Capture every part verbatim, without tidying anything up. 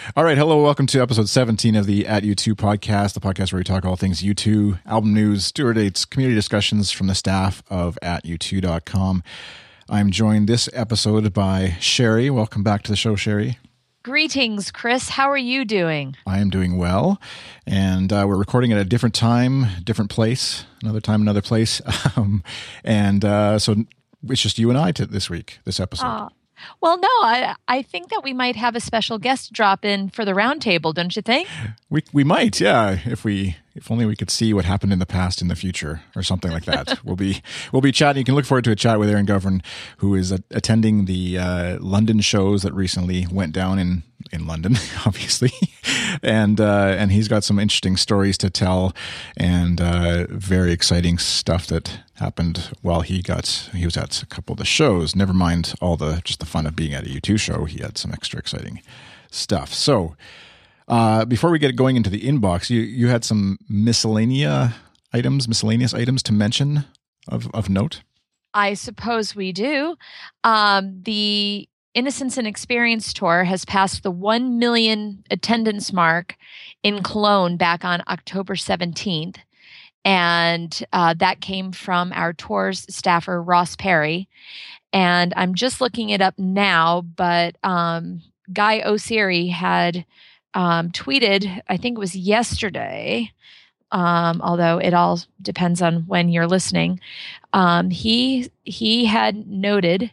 All right. Hello. Welcome to episode seventeen of the At U two podcast, the podcast where we talk all things U two, album news, tour dates, community discussions from the staff of at u two dot com. I'm joined this episode by Sherry. Welcome back to the show, Sherry. Greetings, Chris. How are you doing? I am doing well. And uh, we're recording at a different time, different place, another time, another place. Um, and uh, so it's just you and I to this week, this episode. Uh, well, no, I I think that we might have a special guest drop in for the roundtable, don't you think? We we might, yeah. If we if only we could see what happened in the past in the future, or something like that. we'll be we'll be chatting. You can look forward to a chat with Aaron Govern, who is uh, attending the uh, London shows that recently went down in in London, obviously, and uh, and he's got some interesting stories to tell, and uh, very exciting stuff that happened while he got he was at a couple of the shows. Never mind all the just the fun of being at a U two show. He had some extra exciting stuff. So. Uh, before we get going into the inbox, you, you had some miscellanea items, miscellaneous items to mention of, of note? I suppose we do. Um, the Innocence and Experience Tour has passed the one million attendance mark in Cologne back on October seventeenth. And uh, that came from our tour's staffer, Ross Perry. And I'm just looking it up now, but um, Guy O'Siri had... Um, tweeted, I think it was yesterday, um, although it all depends on when you're listening. Um, he he had noted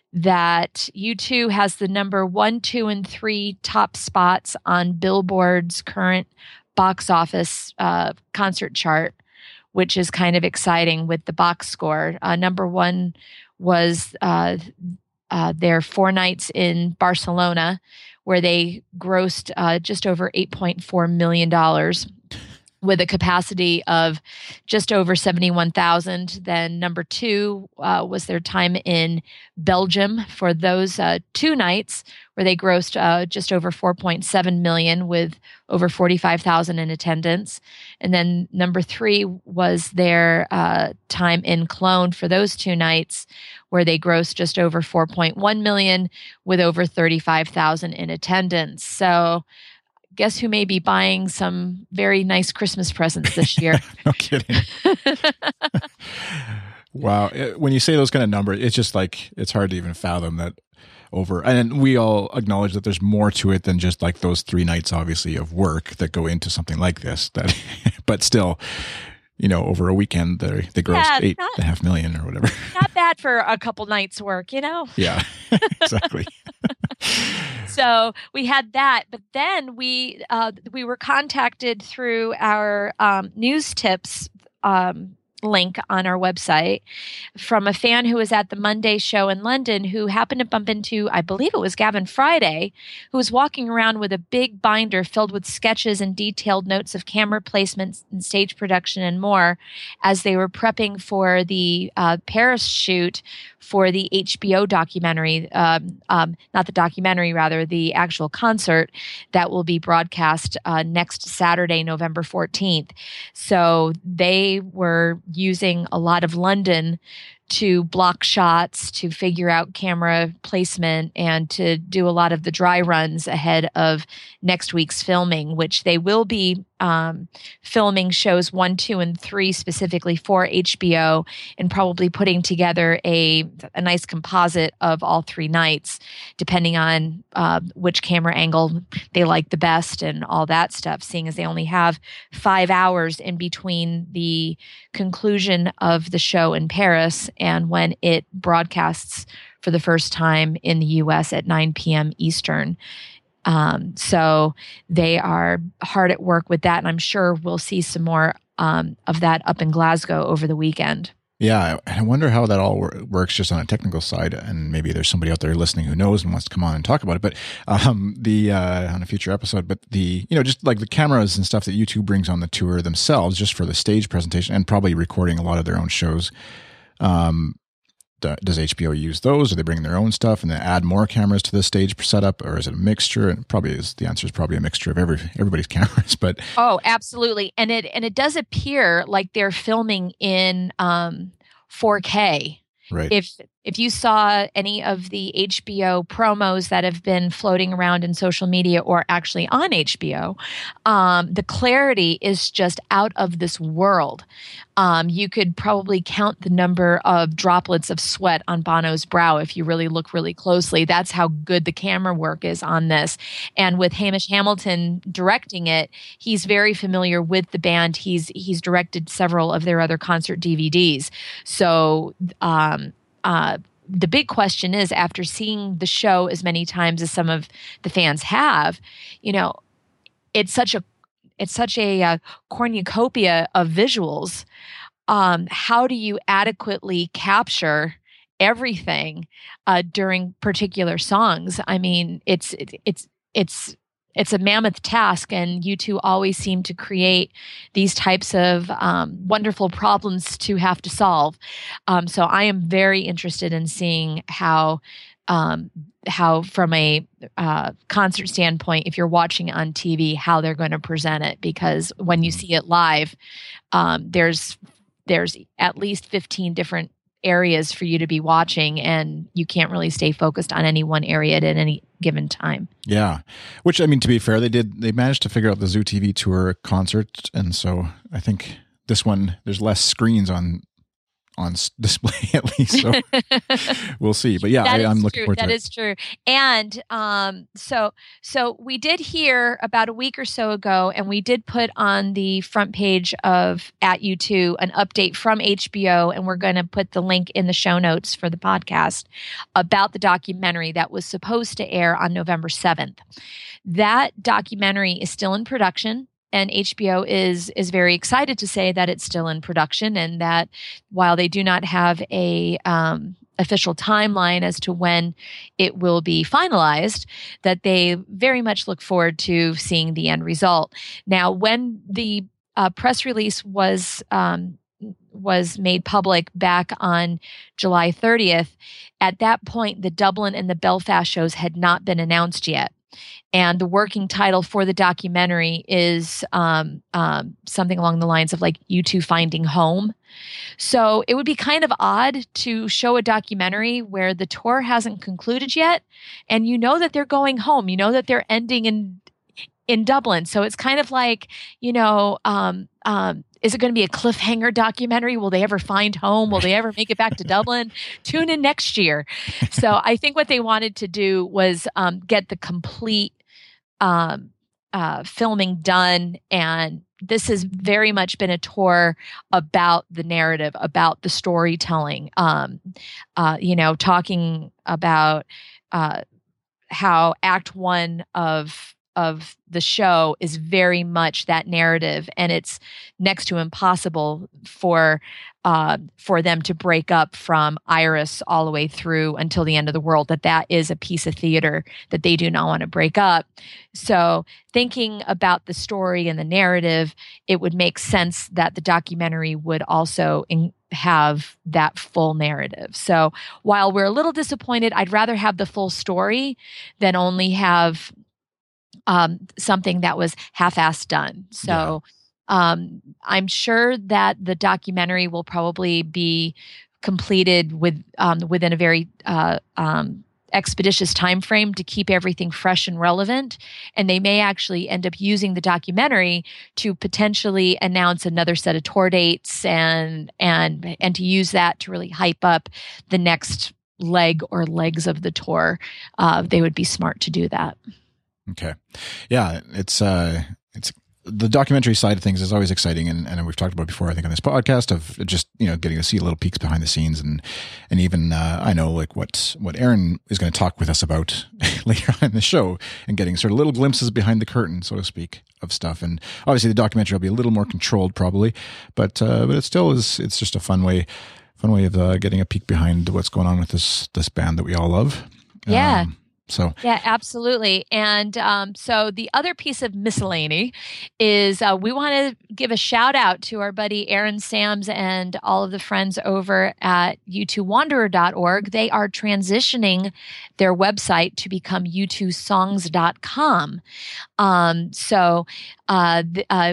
that U two has the number one, two, and three top spots on Billboard's current box office uh, concert chart, which is kind of exciting with the box score. Uh, number one was uh, uh, their four nights in Barcelona, where they grossed uh, just over eight point four million dollars with a capacity of just over seventy-one thousand. Then number two uh, was their time in Belgium for those uh, two nights, where they grossed uh, just over four point seven million dollars with over forty-five thousand in attendance. And then number three was their uh, time in Cologne for those two nights, where they grossed just over four point one million dollars with over thirty-five thousand in attendance. So guess who may be buying some very nice Christmas presents this year? No kidding. Wow. When you say those kind of numbers, it's just like, it's hard to even fathom that over. And we all acknowledge that there's more to it than just like those three nights, obviously, of work that go into something like this. That, but still, you know, over a weekend, they, they grossed Yeah, eight not- and a half million or whatever. Not bad for a couple nights' work, you know? Yeah, exactly. So we had that, but then we uh, we were contacted through our um, news tips um, link on our website from a fan who was at the Monday show in London, who happened to bump into, I believe it was Gavin Friday, who was walking around with a big binder filled with sketches and detailed notes of camera placements and stage production and more as they were prepping for the uh, Paris shoot for the H B O documentary, um, um, not the documentary, rather, the actual concert that will be broadcast uh, next Saturday, November fourteenth. So they were using a lot of London to block shots, to figure out camera placement, and to do a lot of the dry runs ahead of next week's filming, which they will be um, filming shows one, two, and three specifically for H B O, and probably putting together a, a nice composite of all three nights, depending on uh, which camera angle they like the best and all that stuff, seeing as they only have five hours in between the conclusion of the show in Paris and when it broadcasts for the first time in the U S at nine p.m. Eastern. Um, so they are hard at work with that, and I'm sure we'll see some more um, of that up in Glasgow over the weekend. Yeah, I wonder how that all wor- works just on a technical side, and maybe there's somebody out there listening who knows and wants to come on and talk about it. But um, the uh, on a future episode, but the you know just like the cameras and stuff that U two brings on the tour themselves, just for the stage presentation, and probably recording a lot of their own shows. Um, does H B O use those? Are they bringing their own stuff and then add more cameras to the stage setup, or is it a mixture? And probably is the answer is probably a mixture of every everybody's cameras. But oh, absolutely, and it and it does appear like they're filming in um, four K. Right. If if you saw any of the H B O promos that have been floating around in social media or actually on H B O, um, the clarity is just out of this world. Um, you could probably count the number of droplets of sweat on Bono's brow if you really look really closely. That's how good the camera work is on this. And with Hamish Hamilton directing it, he's very familiar with the band. He's he's directed several of their other concert D V Ds. So um, uh, the big question is, after seeing the show as many times as some of the fans have, you know, it's such a it's such a uh, cornucopia of visuals. Um, how do you adequately capture everything uh, during particular songs? I mean, it's it, it's it's it's a mammoth task, and you two always seem to create these types of um, wonderful problems to have to solve. Um, so I am very interested in seeing how. Um, how from a uh, concert standpoint, if you're watching it on T V, how they're going to present it, because when you see it live, um, there's there's at least fifteen different areas for you to be watching, and you can't really stay focused on any one area at any given time. Yeah, which, I mean, to be fair, they did they managed to figure out the Zoo T V tour concert, and so I think this one there's less screens on. on display at least, so we'll see. But yeah, I, I'm looking true. forward that to it. That is true. And um, so, so we did hear about a week or so ago, and we did put on the front page of at U two an update from H B O, and we're going to put the link in the show notes for the podcast about the documentary that was supposed to air on November seventh. That documentary is still in production. And H B O is is very excited to say that it's still in production, and that while they do not have a um, official timeline as to when it will be finalized, that they very much look forward to seeing the end result. Now, when the uh, press release was um, was made public back on July thirtieth, at that point, the Dublin and the Belfast shows had not been announced yet. And the working title for the documentary is um, um, something along the lines of like U two Finding Home. So it would be kind of odd to show a documentary where the tour hasn't concluded yet, and you know that they're going home. You know that they're ending in in Dublin. So it's kind of like, you know, um, um, is it going to be a cliffhanger documentary? Will they ever find home? Will they ever make it back to Dublin? Tune in next year. So I think what they wanted to do was um, get the complete um, uh, filming done. And this has very much been a tour about the narrative, about the storytelling, um, uh, you know, talking about uh, how Act One of of the show is very much that narrative, and it's next to impossible for uh, for them to break up from Iris all the way through until the end of the world. That that is a piece of theater that they do not want to break up. So thinking about the story and the narrative, it would make sense that the documentary would also in- have that full narrative. So while we're a little disappointed, I'd rather have the full story than only have Um, something that was half-assed done. So yeah. um, I'm sure that the documentary will probably be completed with um, within a very uh, um, expeditious time frame to keep everything fresh and relevant. And they may actually end up using the documentary to potentially announce another set of tour dates and and and to use that to really hype up the next leg or legs of the tour. Uh, they would be smart to do that. Okay. Yeah, it's uh it's the documentary side of things is always exciting, and, and we've talked about before, I think, on this podcast, of just, you know, getting to see little peeks behind the scenes, and and even uh, I know like what what Aaron is going to talk with us about later on in the show, and getting sort of little glimpses behind the curtain, so to speak, of stuff. And obviously the documentary will be a little more controlled probably, but uh, but it still is it's just a fun way fun way of uh, getting a peek behind what's going on with this this band that we all love. Yeah. Um, So yeah, absolutely. And um, so the other piece of miscellany is uh, we want to give a shout out to our buddy Aaron Sams and all of the friends over at U two wanderer dot org. They are transitioning their website to become U two songs dot com. Um, so uh, the, uh,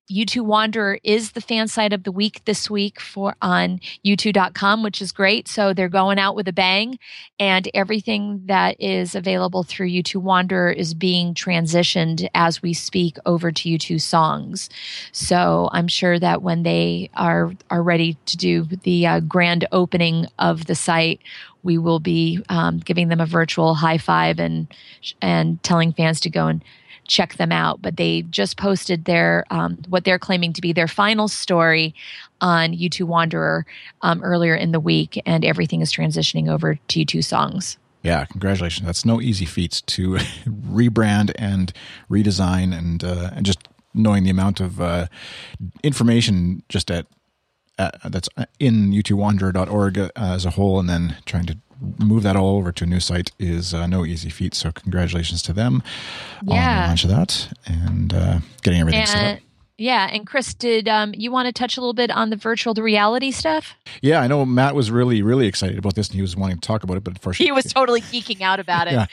U two Wanderer is the fan site of the week this week for on U two dot com, which is great. So they're going out with a bang, and everything that is available through U two Wanderer is being transitioned as we speak over to U two Songs. So I'm sure that when they are are ready to do the uh, grand opening of the site, we will be um, giving them a virtual high five and and telling fans to go and check them out. But they just posted their um, what they're claiming to be their final story on U two Wanderer um, earlier in the week, and everything is transitioning over to U two Songs. Yeah, congratulations. That's no easy feat to rebrand and redesign, and uh, and just knowing the amount of uh, information just at uh, that's in U two wanderer dot org uh, as a whole, and then trying to move that all over to a new site is uh, no easy feat. So congratulations to them yeah. on the launch of that and uh, getting everything and, set up. Yeah. And Chris, did um, you want to touch a little bit on the virtual reality stuff? Yeah, I know Matt was really, really excited about this, and he was wanting to talk about it, but unfortunately... He was totally geeking out about it.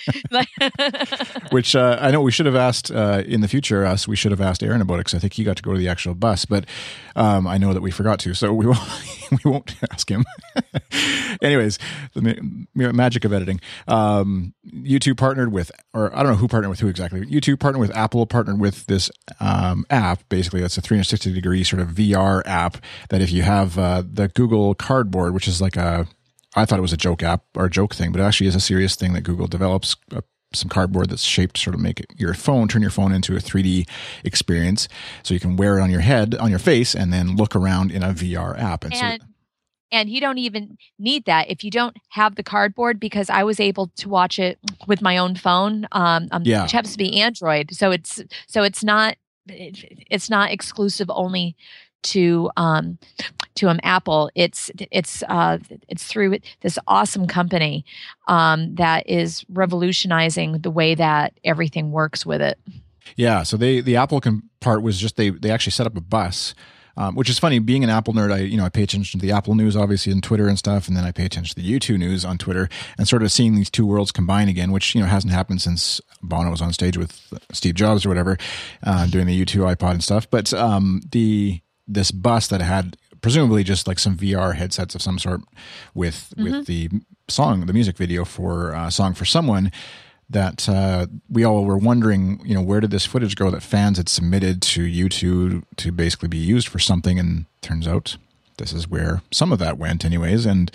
Which uh, I know we should have asked uh, in the future, us, we should have asked Aaron about it, because I think he got to go to the actual bus, but um, I know that we forgot to, so we won't, we won't ask him. Anyways, the magic of editing. Um, U two partnered with, or I don't know who partnered with who exactly. U two partnered with Apple, partnered with this um, app, basically. That's a three sixty degree sort of V R app that if you have uh, the Google Cardboard, which is like a, I thought it was a joke app or a joke thing, but it actually is a serious thing that Google develops, uh, some cardboard that's shaped to sort of make it, your phone, turn your phone into a three D experience. So you can wear it on your head, on your face, and then look around in a V R app. And, and- so And you don't even need that if you don't have the cardboard, because I was able to watch it with my own phone, um, um, yeah. which happens to be Android. So it's so it's not it's not exclusive only to um, to um, Apple. It's it's uh, it's through this awesome company um, that is revolutionizing the way that everything works with it. Yeah. So they the Apple can, part was just they they actually set up a bus. Um, which is funny, being an Apple nerd, I, you know, I pay attention to the Apple news, obviously, on Twitter and stuff. And then I pay attention to the U two news on Twitter, and sort of seeing these two worlds combine again, which, you know, hasn't happened since Bono was on stage with Steve Jobs or whatever, uh, doing the U two iPod and stuff. But, um, the, this bus that had presumably just like some V R headsets of some sort with, mm-hmm. with the song, the music video for, uh, Song for Someone, that uh, we all were wondering, you know, where did this footage go that fans had submitted to U two to basically be used for something? And turns out this is where some of that went anyways. And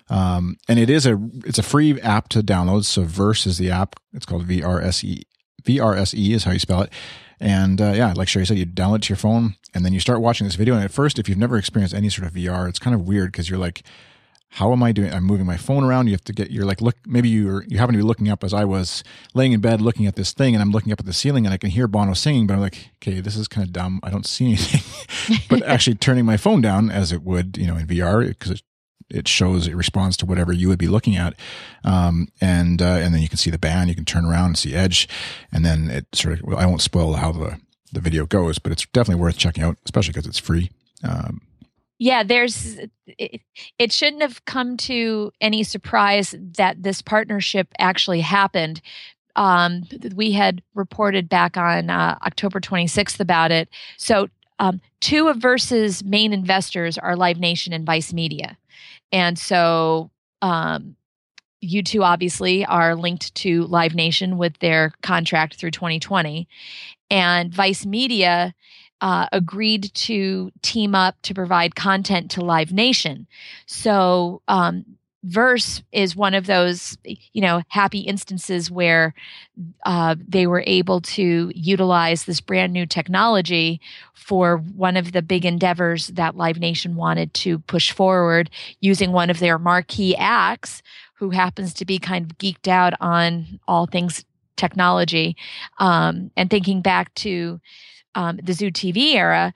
um, and it is a it's a free app to download. So Verse is the app. It's called V R S E. V R S E is how you spell it. And uh, yeah, like Sherry said, you download it to your phone, and then you start watching this video. And at first, if you've never experienced any sort of V R, it's kind of weird, because you're like, how am I doing? I'm moving my phone around. You have to get, you're like, look, maybe you're, you happen to be looking up as I was laying in bed looking at this thing, and I'm looking up at the ceiling and I can hear Bono singing, but I'm like, okay, this is kind of dumb. I don't see anything. But actually turning my phone down, as it would, you know, in V R, because it, it shows, it responds to whatever you would be looking at. Um, and, uh, and then you can see the band, you can turn around and see Edge. And then it sort of, well, I won't spoil how the, the video goes, but it's definitely worth checking out, especially because it's free. Um, Yeah, there's it, it shouldn't have come to any surprise that this partnership actually happened. Um, we had reported back on uh, October twenty-sixth about it. So um, two of Verse's main investors are Live Nation and Vice Media. And so um, U two obviously are linked to Live Nation with their contract through twenty twenty. And Vice Media Uh, agreed to team up to provide content to Live Nation. So um, Verse is one of those, you know, happy instances where uh, they were able to utilize this brand new technology for one of the big endeavors that Live Nation wanted to push forward, using one of their marquee acts, who happens to be kind of geeked out on all things technology. Um, and thinking back to Um, the Zoo T V era,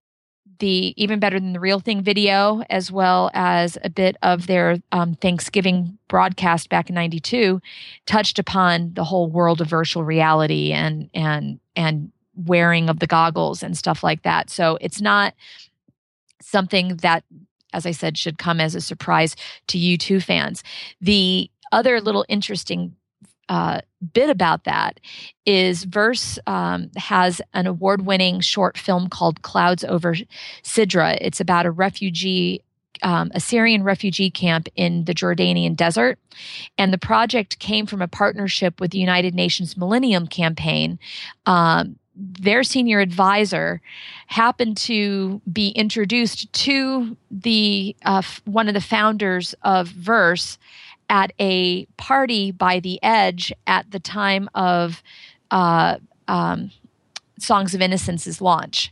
the Even Better Than the Real Thing video, as well as a bit of their um, Thanksgiving broadcast back in ninety-two, touched upon the whole world of virtual reality and and and wearing of the goggles and stuff like that. So it's not something that, as I said, should come as a surprise to U two fans. The other little interesting uh, bit about that is Verse um, has an award-winning short film called Clouds Over Sidra. It's about a refugee, um, a Syrian refugee camp in the Jordanian desert. And the project came from a partnership with the United Nations Millennium Campaign. Um, their senior advisor happened to be introduced to the uh, one of the founders of Verse at a party by the Edge at the time of uh, um, Songs of Innocence's launch.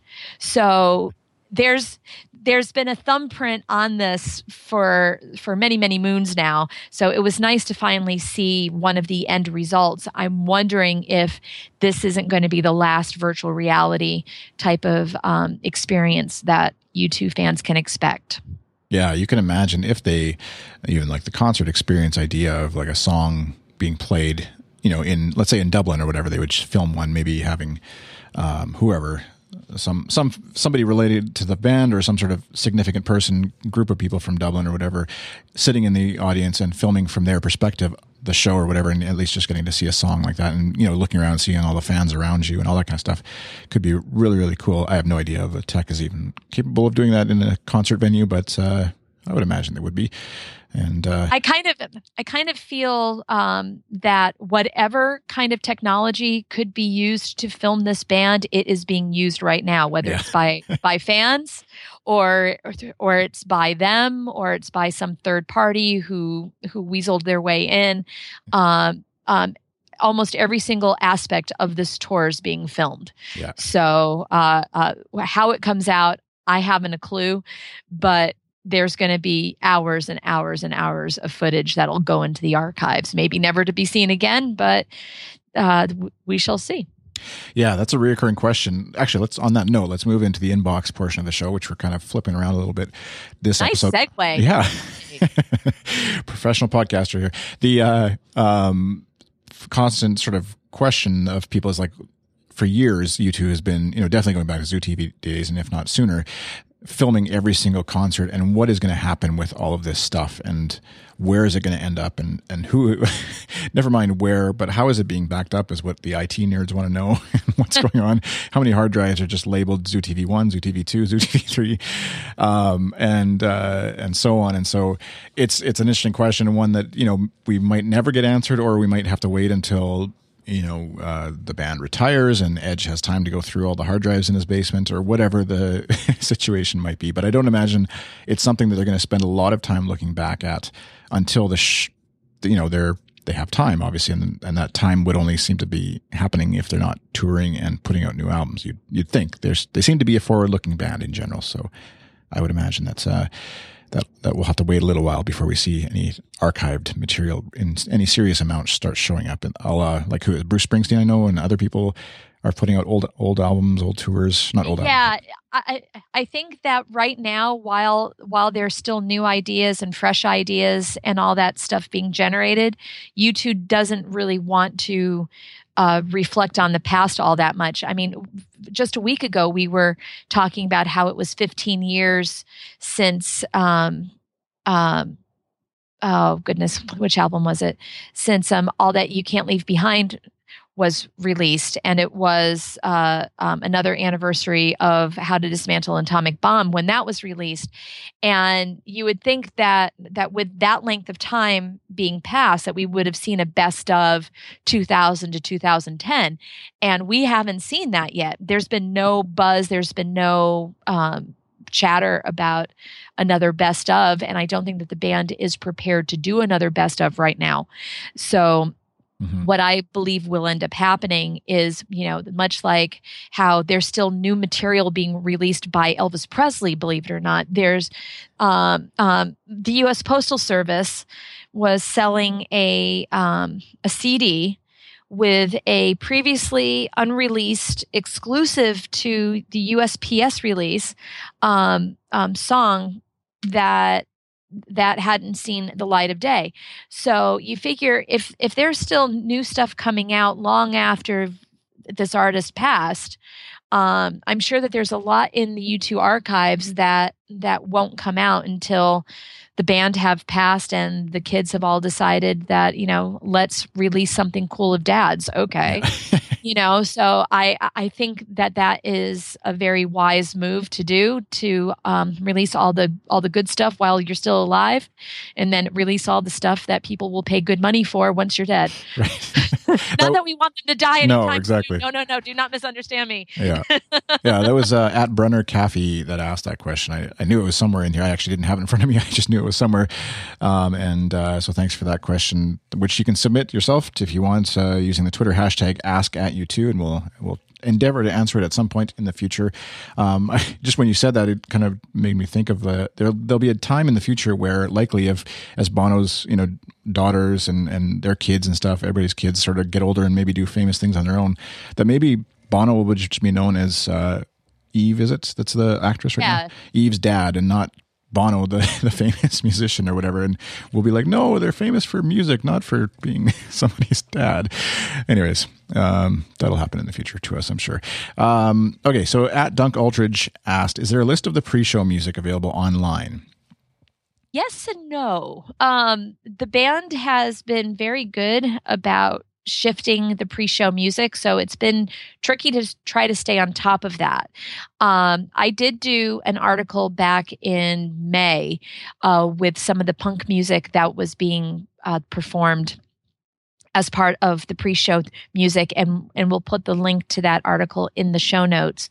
So there's there's been a thumbprint on this for for many, many moons now. So it was nice to finally see one of the end results. I'm wondering if this isn't going to be the last virtual reality type of um, experience that U two fans can expect. Yeah, you can imagine if they, even like the concert experience idea of like a song being played, you know, in, let's say in Dublin or whatever, they would film one, maybe having um, whoever, some some somebody related to the band or some sort of significant person, group of people from Dublin or whatever, sitting in the audience and filming from their perspective the show or whatever, and at least just getting to see a song like that, and you know, looking around, seeing all the fans around you and all that kind of stuff could be really, really cool. I have no idea if the tech is even capable of doing that in a concert venue, but uh, I would imagine it would be. And uh, I kind of, I kind of feel um, that whatever kind of technology could be used to film this band, it is being used right now. Whether yeah. it's by by fans, or or it's by them, or it's by some third party who who weaseled their way in. Um, um, almost every single aspect of this tour is being filmed. Yeah. So uh, uh, how it comes out, I haven't a clue, but there's going to be hours and hours and hours of footage that'll go into the archives, maybe never to be seen again, but uh, we shall see. Yeah, that's a reoccurring question. Actually, let's on that note, let's move into the inbox portion of the show, which we're kind of flipping around a little bit. This nice episode, segue. Yeah, professional podcaster here. The uh, um, constant sort of question of people is like, for years, U two has been, you know, definitely going back to Zoo T V days, and if not sooner, filming every single concert and what is going to happen with all of this stuff and where is it going to end up and, and who, never mind where, but how is it being backed up is what the I T nerds want to know. What's going on? How many hard drives are just labeled Zoo T V one, Zoo T V two, Zoo T V three, um, and, uh, and so on. And so it's, it's an interesting question, and one that, you know, we might never get answered, or we might have to wait until, you know, uh, the band retires and Edge has time to go through all the hard drives in his basement, or whatever the situation might be. But I don't imagine it's something that they're going to spend a lot of time looking back at until the, sh- you know, they're, they have time, obviously. And, and that time would only seem to be happening if they're not touring and putting out new albums. You'd, you'd think there's, they seem to be a forward looking band in general. So I would imagine that's, uh, That, that we'll have to wait a little while before we see any archived material in any serious amount start showing up. And I'll, uh, like who Bruce Springsteen, I know, and other people are putting out old old albums, old tours, not old yeah, albums. Yeah, I I think that right now, while while there's still new ideas and fresh ideas and all that stuff being generated, U two doesn't really want to uh, reflect on the past all that much. I mean, just a week ago, we were talking about how it was fifteen years since, um, um, oh goodness, which album was it? Since um, All That You Can't Leave Behind was released, and it was uh, um, another anniversary of How to Dismantle an Atomic Bomb when that was released. And you would think that that with that length of time being passed, that we would have seen a best of two thousand to two thousand ten, and we haven't seen that yet. There's been no buzz. There's been no um, chatter about another best of, and I don't think that the band is prepared to do another best of right now. So Mm-hmm. What I believe will end up happening is, you know, much like how there's still new material being released by Elvis Presley, believe it or not, there's um, um, the U S Postal Service was selling a um, a C D with a previously unreleased, exclusive to the U S P S release um, um, song that that hadn't seen the light of day. So you figure if if there's still new stuff coming out long after this artist passed. Um, I'm sure that there's a lot in the U two archives that that won't come out until the band have passed and the kids have all decided that, you know, let's release something cool of Dad's. Okay. Yeah. You know, so I, I think that that is a very wise move to do, to um, release all the, all the good stuff while you're still alive, and then release all the stuff that people will pay good money for once you're dead. Right. Not that we want them to die anytime. No, exactly. Soon. No, no, no. Do not misunderstand me. Yeah. Yeah. That was uh, at Brunner Caffey that asked that question. I, I knew it was somewhere in here. I actually didn't have it in front of me. I just knew it was somewhere. Um, and uh, so thanks for that question, which you can submit yourself to, if you want, uh, using the Twitter hashtag ask at U two, and we'll, we'll endeavor to answer it at some point in the future. Um, I, just when you said that, it kind of made me think of the, there, there'll be a time in the future where likely if, as Bono's, you know, daughters and, and their kids and stuff, everybody's kids sort of get older and maybe do famous things on their own, that maybe Bono would just be known as uh, Eve, is it? That's the actress right yeah. now? Eve's dad, and not Bono, the, the famous musician or whatever. And we'll be like, no, they're famous for music, not for being somebody's dad. Anyways, um, that'll happen in the future to us, I'm sure. Um, okay, so at Dunk Aldridge asked, is there a list of the pre-show music available online? Yes and no. Um, the band has been very good about shifting the pre-show music, so it's been tricky to try to stay on top of that. Um, I did do an article back in May uh, with some of the punk music that was being uh, performed as part of the pre-show music, and and we'll put the link to that article in the show notes.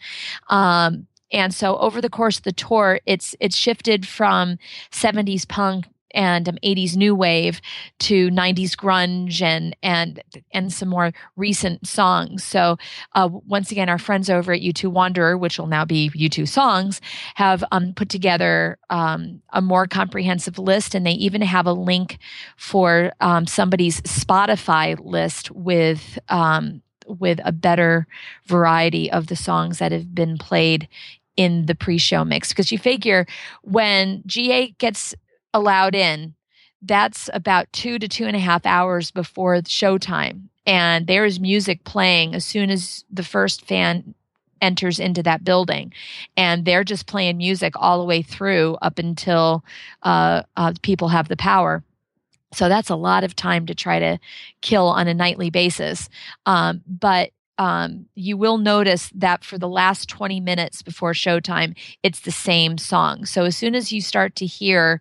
Um, and so over the course of the tour, it's it's shifted from seventies punk and um, eighties new wave to nineties grunge and and and some more recent songs. So uh, once again, our friends over at U two Wanderer, which will now be U two Songs, have um, put together um, a more comprehensive list, and they even have a link for um, somebody's Spotify list with um, with a better variety of the songs that have been played in the pre-show mix. Because you figure when G A gets allowed in, that's about two to two and a half hours before showtime. And there is music playing as soon as the first fan enters into that building. And they're just playing music all the way through up until uh, uh, people have the power. So that's a lot of time to try to kill on a nightly basis. Um, but Um, you will notice that for the last twenty minutes before showtime, it's the same song. So as soon as you start to hear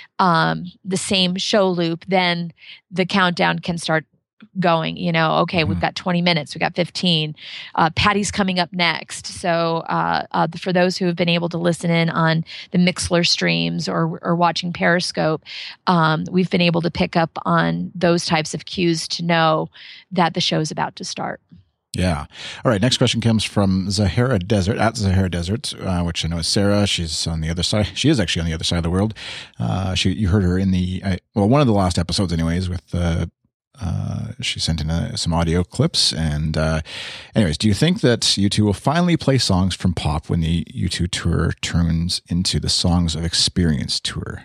um, the same show loop, then the countdown can start going. You know, okay, mm-hmm. We've got twenty minutes, we've got fifteen. Uh, Patty's coming up next. So uh, uh, for those who have been able to listen in on the Mixlr streams or, or watching Periscope, um, we've been able to pick up on those types of cues to know that the show's about to start. Yeah. All right. Next question comes from Zahara Desert, at Zahara Desert, uh, which I know is Sarah. She's on the other side. She is actually on the other side of the world. Uh, she, you heard her in the, uh, well, one of the last episodes anyways, with, uh, uh, she sent in a, some audio clips. And, uh, anyways, do you think that U two will finally play songs from pop when the U two tour turns into the Songs of Experience tour?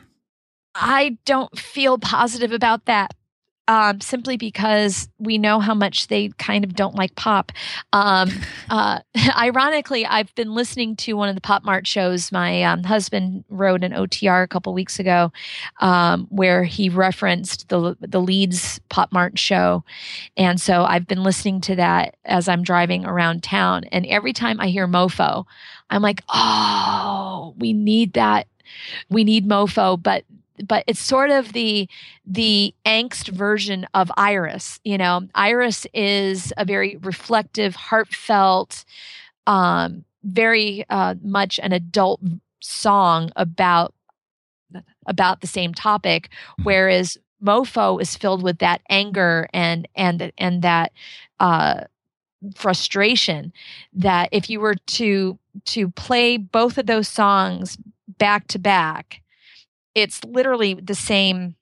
I don't feel positive about that. Um, simply because we know how much they kind of don't like pop. Um, uh, ironically, I've been listening to one of the Pop Mart shows. My um, husband wrote an O T R a couple weeks ago um, where he referenced the the Leeds Pop Mart show. And so I've been listening to that as I'm driving around town. And every time I hear Mofo, I'm like, oh, we need that. We need Mofo. But But it's sort of the the angst version of Iris. You know, Iris is a very reflective, heartfelt, um, very uh, much an adult song about about the same topic, whereas Mofo is filled with that anger and and and that uh, frustration. That if you were to to play both of those songs back to back, it's literally the same,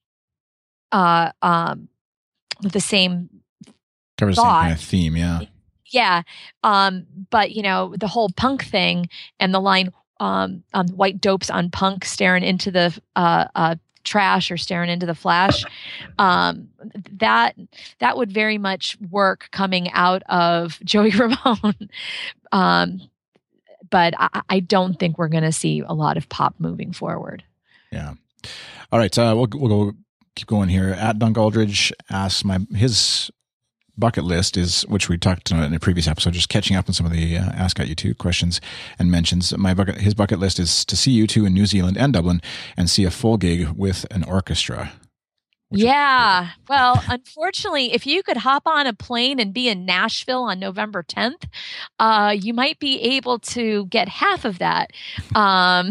uh, um, the same covers the same kind of theme, yeah, yeah. Um, but you know, the whole punk thing and the line, um, um, "White dopes on punk, staring into the uh, uh, trash or staring into the flash. Um, that that would very much work coming out of Joey Ramone. um, but I, I don't think we're going to see a lot of pop moving forward. Yeah. All right. Uh, we'll we'll go keep going here. At Dunk Aldridge asks my his bucket list is, which we talked in a previous episode, just catching up on some of the uh, Ask At U two questions and mentions. My bucket, his bucket list is to see U two in New Zealand and Dublin and see a full gig with an orchestra. Yeah. Well, unfortunately, if you could hop on a plane and be in Nashville on November tenth, uh, you might be able to get half of that. Um,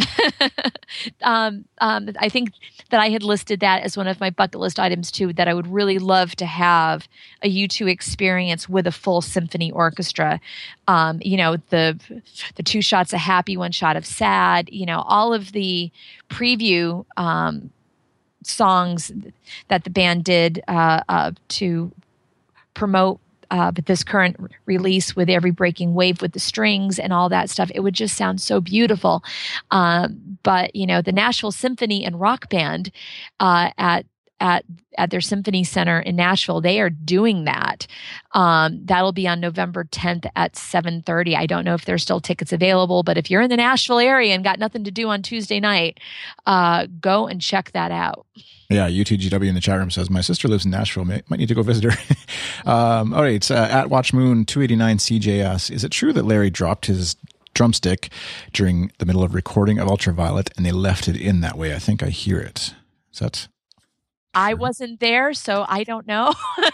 um, um, I think that I had listed that as one of my bucket list items too, that I would really love to have a U two experience with a full symphony orchestra. Um, you know, the the two shots of happy, one shot of sad, you know, all of the preview um songs that the band did uh, uh, to promote uh, this current r- release with Every Breaking Wave with the strings and all that stuff. It would just sound so beautiful. Um, but, you know, the Nashville Symphony and Rock Band uh, at at at their Symphony Center in Nashville, they are doing that. Um, that'll be on November tenth at seven thirty. I don't know if there's still tickets available, but if you're in the Nashville area and got nothing to do on Tuesday night, uh, go and check that out. Yeah, U T G W in the chat room says, my sister lives in Nashville. May, might need to go visit her. um, all right, uh, at WatchMoon two eighty-nine C J S, is it true that Larry dropped his drumstick during the middle of recording of Ultraviolet and they left it in that way? I think I hear it. Is that... I wasn't there, so I don't know.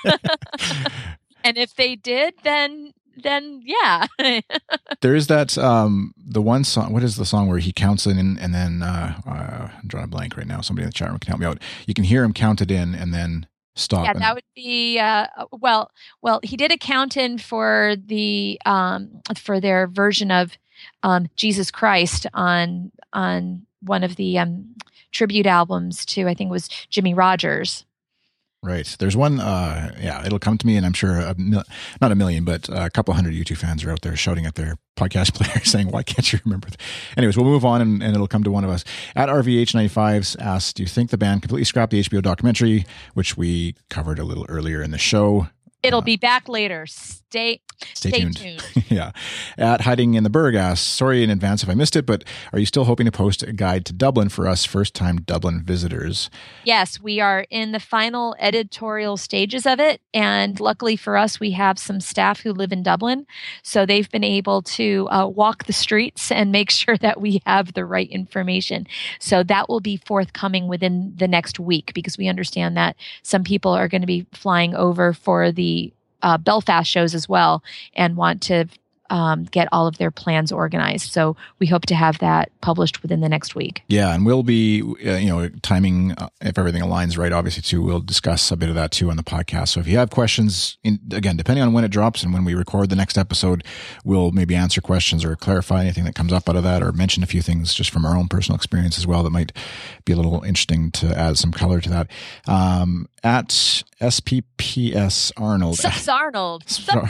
And if they did, then then yeah. There is that um, the one song. What is the song where he counts it in and then uh, uh, I'm drawing a blank right now. Somebody in the chat room can help me out. You can hear him count it in and then stop. Yeah, and, that would be uh, well. Well, he did a count in for the um, for their version of um, Jesus Christ on on one of the um, tribute albums to, I think it was Jimmy Rogers. Right. There's one, uh, yeah, it'll come to me, and I'm sure a mil- not a million, but a couple hundred U two fans are out there shouting at their podcast player saying, why can't you remember? Th-? Anyways, we'll move on, and, and it'll come to one of us. At R V H ninety-five asks, do you think the band completely scrapped the H B O documentary, which we covered a little earlier in the show? It'll uh, be back later. Stay Stay, stay tuned. tuned. Yeah. At Hiding in the Berg asks, sorry in advance if I missed it, but are you still hoping to post a guide to Dublin for us first-time Dublin visitors? Yes, we are in the final editorial stages of it. And luckily for us, we have some staff who live in Dublin. So they've been able to uh, walk the streets and make sure that we have the right information. So that will be forthcoming within the next week, because we understand that some people are going to be flying over for the uh, Belfast shows as well and want to Um, get all of their plans organized. So we hope to have that published within the next week. Yeah, and we'll be, uh, you know, timing, uh, if everything aligns right, obviously, too, we'll discuss a bit of that, too, on the podcast. So if you have questions, in, again, depending on when it drops and when we record the next episode, we'll maybe answer questions or clarify anything that comes up out of that, or mention a few things just from our own personal experience as well that might be a little interesting to add some color to that. Um, at S P P S Arnold. Sup, Arnold. Sup,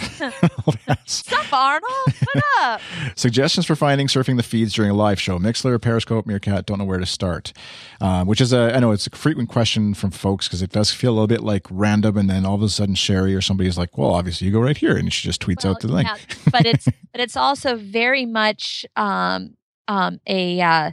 Sup, Arnold. What up? Suggestions for finding surfing the feeds during a live show. Mixler, Periscope, Meerkat, don't know where to start. Um, which is a, I know it's a frequent question from folks because it does feel a little bit like random, and then all of a sudden Sherry or somebody is like, well, obviously you go right here, and she just tweets well, out the link. Yeah, but it's but it's also very much um, um, a uh,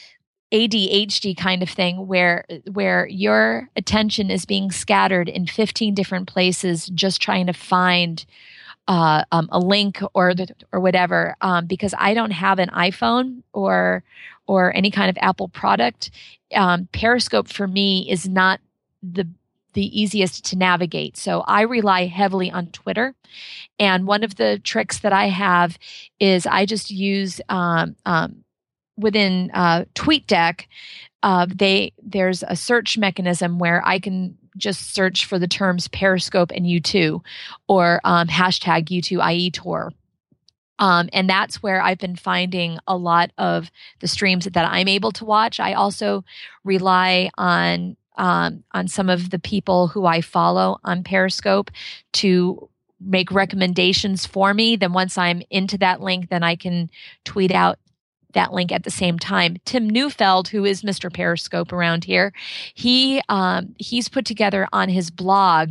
A D H D kind of thing where where your attention is being scattered in fifteen different places just trying to find uh, um, a link or the, or whatever, um, because I don't have an iPhone or or any kind of Apple product. Um, Periscope for me is not the the easiest to navigate. So I rely heavily on Twitter. And one of the tricks that I have is I just use um, um, within uh, TweetDeck, uh, they there's a search mechanism where I can just search for the terms Periscope and U two, or um, hashtag U two I E Tour. Um, and that's where I've been finding a lot of the streams that I'm able to watch. I also rely on um, on some of the people who I follow on Periscope to make recommendations for me. Then once I'm into that link, then I can tweet out that link at the same time. Tim Neufeld, who is Mister Periscope around here, he um, he's put together on his blog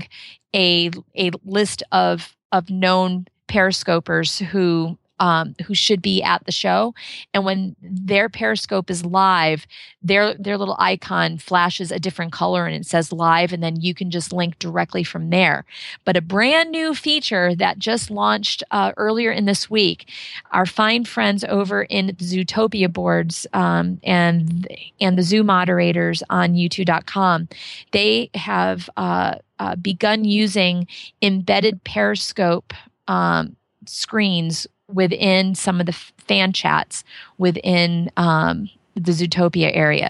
a a list of of known Periscopers who um, who should be at the show. And when their Periscope is live, their their little icon flashes a different color and it says live, and then you can just link directly from there. But a brand new feature that just launched uh, earlier in this week, our fine friends over in the Zootopia boards um, and and the zoo moderators on U two dot com, they have uh, uh, begun using embedded Periscope um, screens within some of the f- fan chats within um, the Zootopia area.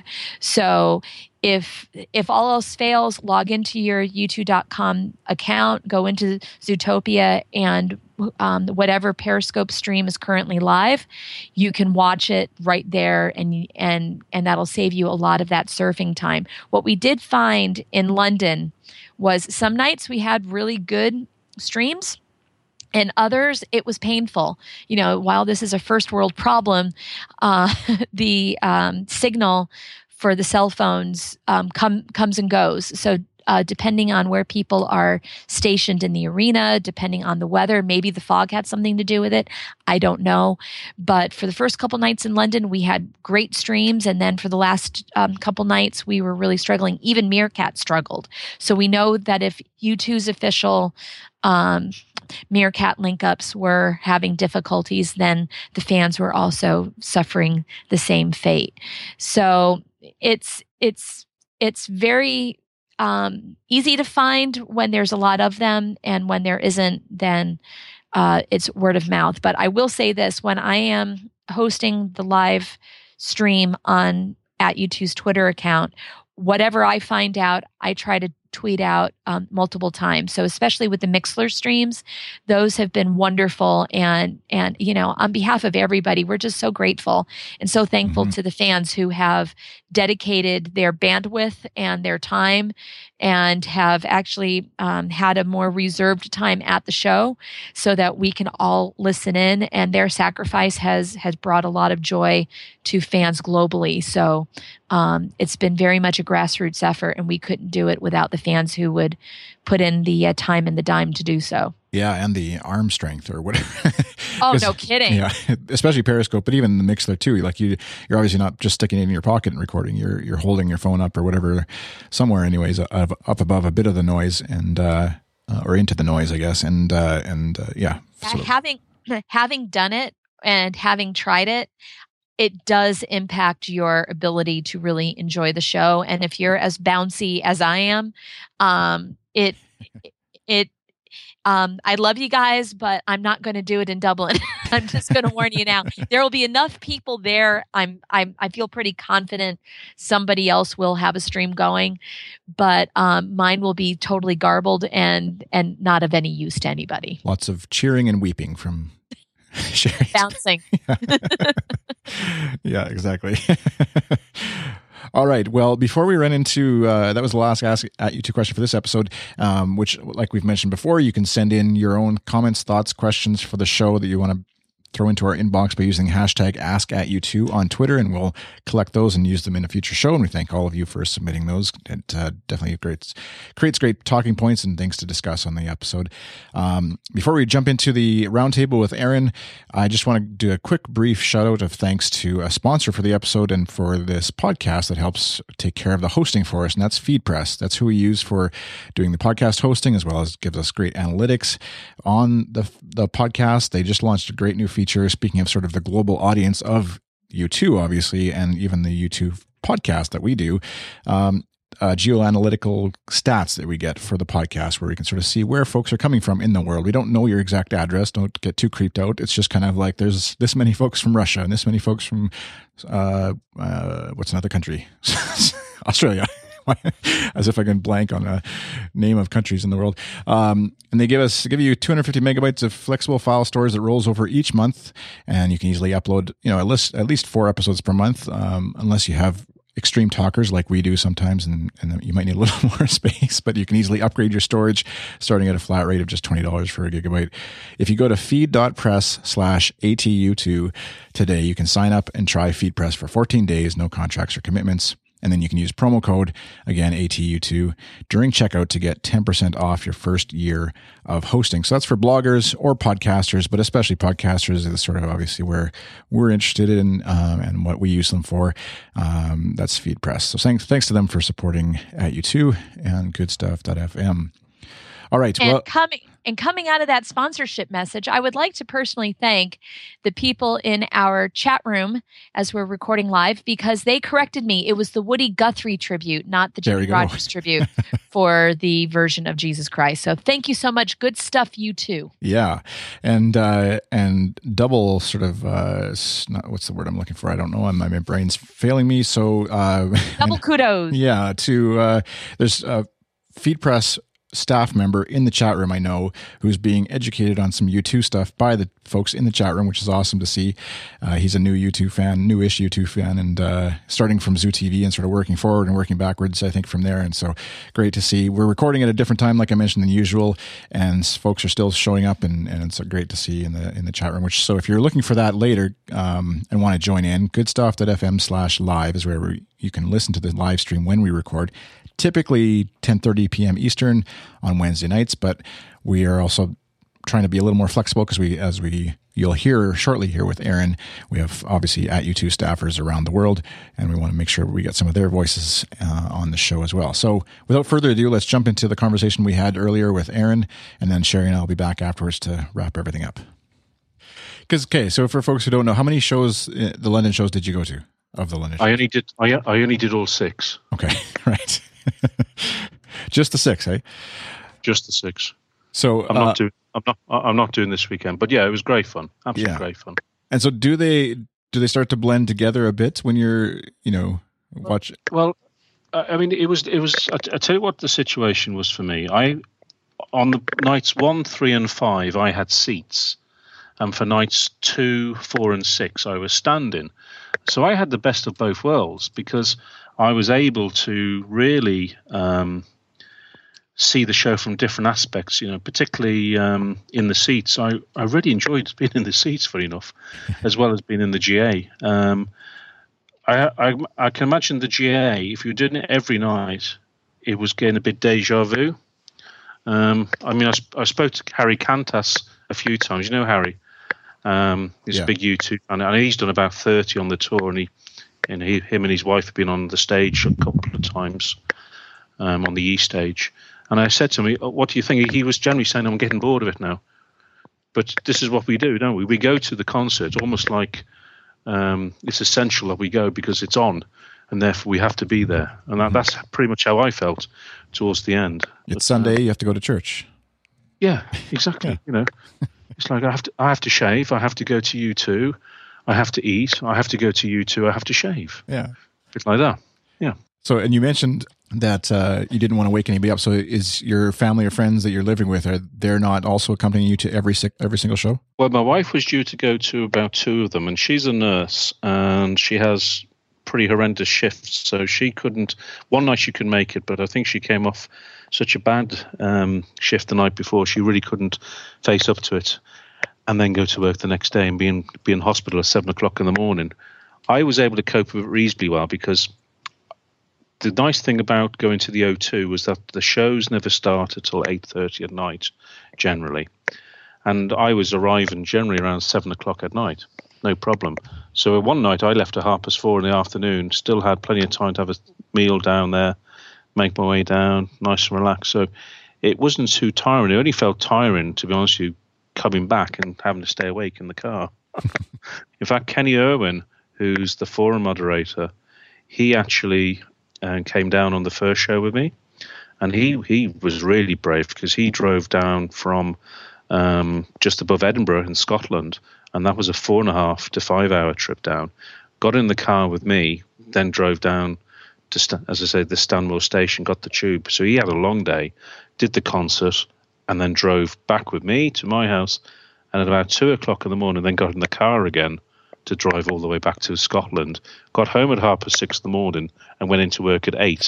So if if all else fails, log into your U two dot com account, go into Zootopia, and um, whatever Periscope stream is currently live, you can watch it right there, and and and that'll save you a lot of that surfing time. What we did find in London was some nights we had really good streams, and others, it was painful. You know, while this is a first world problem, uh, the um, signal for the cell phones um, come, comes and goes. So uh, depending on where people are stationed in the arena, depending on the weather, maybe the fog had something to do with it. I don't know. But for the first couple nights in London, we had great streams. And then for the last um, couple nights, we were really struggling. Even Meerkat struggled. So we know that if U two's official um, Meerkat link-ups were having difficulties, then the fans were also suffering the same fate. So it's it's it's very um, easy to find when there's a lot of them, and when there isn't, then uh, it's word of mouth. But I will say this: when I am hosting the live stream on at U two's Twitter account, whatever I find out, I try to tweet out um, multiple times. So especially with the Mixlr streams, those have been wonderful. And, and you know, on behalf of everybody, we're just so grateful and so thankful mm-hmm. to the fans who have dedicated their bandwidth and their time and have actually um, had a more reserved time at the show so that we can all listen in. And their sacrifice has has brought a lot of joy to fans globally. So um, it's been very much a grassroots effort, and we couldn't do it without the fans who would put in the uh, time and the dime to do so. Yeah, and the arm strength or whatever. Oh, no kidding. Yeah, especially Periscope, but even the Mixlr too. Like you, you're obviously not just sticking it in your pocket and recording. You're you're holding your phone up or whatever, somewhere, anyways, up, up above a bit of the noise and uh, uh, or into the noise, I guess. And uh, and uh, yeah, sort of. having having done it and having tried it, it does impact your ability to really enjoy the show. And if you're as bouncy as I am, um, it it. Um, I love you guys, but I'm not going to do it in Dublin. I'm just going to warn you now. There will be enough people there. I'm, I'm, I feel pretty confident somebody else will have a stream going, but um, mine will be totally garbled and and not of any use to anybody. Lots of cheering and weeping from Sherry. Bouncing. Yeah. Yeah, exactly. All right. Well, before we run into, uh, that was the last Ask at U two question for this episode, um, which, like we've mentioned before, you can send in your own comments, thoughts, questions for the show that you want to throw into our inbox by using hashtag Ask at U two on Twitter, and we'll collect those and use them in a future show. And we thank all of you for submitting those. It uh, definitely creates, creates great talking points and things to discuss on the episode. Um, before we jump into the roundtable with Aaron, I just want to do a quick brief shout out of thanks to a sponsor for the episode and for this podcast that helps take care of the hosting for us, and that's FeedPress. That's who we use for doing the podcast hosting, as well as gives us great analytics on the, the podcast. They just launched a great new feature. Speaking of sort of the global audience of U two, obviously, and even the U two podcast that we do, um, uh, geoanalytical stats that we get for the podcast, where we can sort of see where folks are coming from in the world. We don't know your exact address. Don't get too creeped out. It's just kind of like there's this many folks from Russia and this many folks from uh, uh, what's another country? Australia. As if I can blank on a name of countries in the world. Um, and they give us give you two hundred fifty megabytes of flexible file storage that rolls over each month, and you can easily upload, you know, at least at least four episodes per month, um, unless you have extreme talkers like we do sometimes, and, and you might need a little more space, but you can easily upgrade your storage starting at a flat rate of just twenty dollars for a gigabyte. If you go to feed.press slash A T U two today, you can sign up and try FeedPress for fourteen days, no contracts or commitments. And then you can use promo code, again, A T U two, during checkout to get ten percent off your first year of hosting. So that's for bloggers or podcasters, but especially podcasters is sort of obviously where we're interested in um, and what we use them for. Um, that's FeedPress. So thanks, thanks to them for supporting at U two and good stuff dot f m. All right. And well, coming and coming out of that sponsorship message, I would like to personally thank the people in our chat room as we're recording live, because they corrected me. It was the Woody Guthrie tribute, not the Jimmy Rogers tribute for the version of Jesus Christ. So thank you so much. Good stuff, you too. Yeah. And uh, and double sort of, uh, not, what's the word I'm looking for? I don't know. My, my brain's failing me. So uh, double kudos. Yeah. To uh, there's uh, FeedPress staff member in the chat room I know who's being educated on some U two stuff by the folks in the chat room, which is awesome to see. Uh, he's a new U two fan, newish U two fan, and uh, starting from Zoo T V and sort of working forward and working backwards, I think, from there. And so great to see. We're recording at a different time, like I mentioned, than usual, and folks are still showing up, and, and it's great to see in the in the chat room. Which, so if you're looking for that later um, and want to join in, goodstuff.fm slash live is where we, you can listen to the live stream when we record. Typically ten thirty p.m. Eastern on Wednesday nights, but we are also trying to be a little more flexible because we, as we you'll hear shortly here with Aaron, we have obviously at U two staffers around the world, and we want to make sure we get some of their voices uh, on the show as well. So without further ado, let's jump into the conversation we had earlier with Aaron, and then Sherry and I will be back afterwards to wrap everything up. Because, okay, so for folks who don't know, how many shows, uh, the London shows, did you go to of the London shows? I only did, I, I only did all six. Okay, right. Just the six, eh? Just the six. So I'm uh, not doing. I'm not. I'm not doing this weekend. But yeah, it was great fun. Absolutely yeah. great fun. And so, do they do they start to blend together a bit when you're, you know, watch? Well, I mean, it was it was. I, I tell you what the situation was for me. I on the nights one, three, and five, I had seats, and for nights two, four, and six, I was standing. So I had the best of both worlds because I was able to really um, see the show from different aspects, you know, particularly um, in the seats. I, I really enjoyed being in the seats, funny enough, as well as being in the G A. Um, I, I, I can imagine the G A, if you're doing it every night, it was getting a bit deja vu. Um, I mean, I, I spoke to Harry Kantas a few times. You know Harry? Um, he's yeah. a big U two fan, and he's done about thirty on the tour, and he And he, him and his wife have been on the stage a couple of times um, on the E stage. And I said to him, what do you think? He was generally saying, I'm getting bored of it now. But this is what we do, don't we? We go to the concert almost like um, it's essential that we go because it's on, and therefore we have to be there. And that, that's pretty much how I felt towards the end. It's but, Sunday, uh, you have to go to church. Yeah, exactly. Yeah. You know, it's like I have to, I have to shave, I have to go to U two. I have to eat. I have to go to U two. I have to shave. Yeah, it's like that. Yeah. So, and you mentioned that uh, you didn't want to wake anybody up. So, is your family or friends that you're living with, are they're not also accompanying you to every every single show? Well, my wife was due to go to about two of them, and she's a nurse, and she has pretty horrendous shifts, so she couldn't. One night she could make it, but I think she came off such a bad um, shift the night before, she really couldn't face up to it. And then go to work the next day and be in, be in hospital at seven o'clock in the morning. I was able to cope with it reasonably well because the nice thing about going to the O two was that the shows never start until eight thirty at night, generally. And I was arriving generally around seven o'clock at night, no problem. So one night I left at half past four in the afternoon, still had plenty of time to have a meal down there, make my way down, nice and relaxed. So it wasn't too tiring. It only felt tiring, to be honest with you, coming back and having to stay awake in the car. In fact, Kenny Irwin, who's the forum moderator, he actually uh, came down on the first show with me, and he, he was really brave because he drove down from um, just above Edinburgh in Scotland, and that was a four and a half to five hour trip down. Got in the car with me, then drove down to, St- as I say, the Stanmore station, got the tube. So he had a long day, did the concert, and then drove back with me to my house, and at about two o'clock in the morning, then got in the car again to drive all the way back to Scotland. Got home at half past six in the morning and went into work at eight.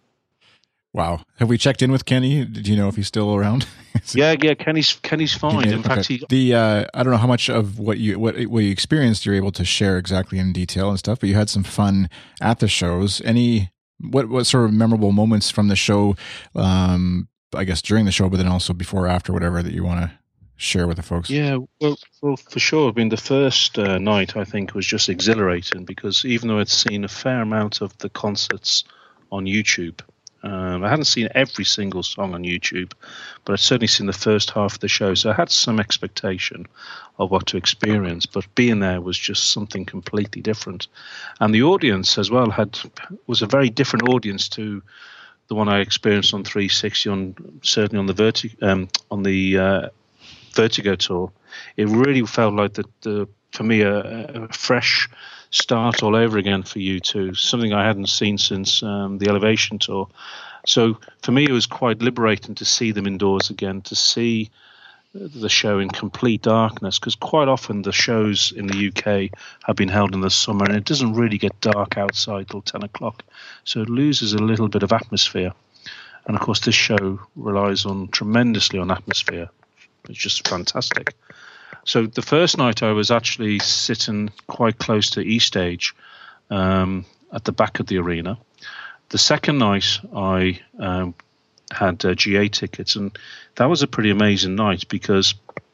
Wow. Have we checked in with Kenny? Did you know if he's still around? yeah, yeah. Kenny's Kenny's fine. In okay. fact, he the uh, I don't know how much of what you what what you experienced you're able to share exactly in detail and stuff, but you had some fun at the shows. Any what what sort of memorable moments from the show? Um, I guess during the show, but then also before, or after, whatever that you want to share with the folks. Yeah, well, well, for sure. I mean, the first uh, night I think was just exhilarating because even though I'd seen a fair amount of the concerts on YouTube. Um, I hadn't seen every single song on YouTube, but I'd certainly seen the first half of the show, so I had some expectation of what to experience, but being there was just something completely different. And the audience as well had was a very different audience to the one I experienced on three sixty, on certainly on the Vertigo, um, on the uh, Vertigo tour. It really felt like the, the for me a, a fresh start all over again for U two, something I hadn't seen since um, the Elevation tour. So for me, it was quite liberating to see them indoors again, to see the show in complete darkness, because quite often the shows in the U K have been held in the summer and it doesn't really get dark outside till ten o'clock. So it loses a little bit of atmosphere. And of course, this show relies on tremendously on atmosphere. It's just fantastic. So the first night I was actually sitting quite close to E Stage um, at the back of the arena. The second night I um, had uh, G A tickets, and that was a pretty amazing night because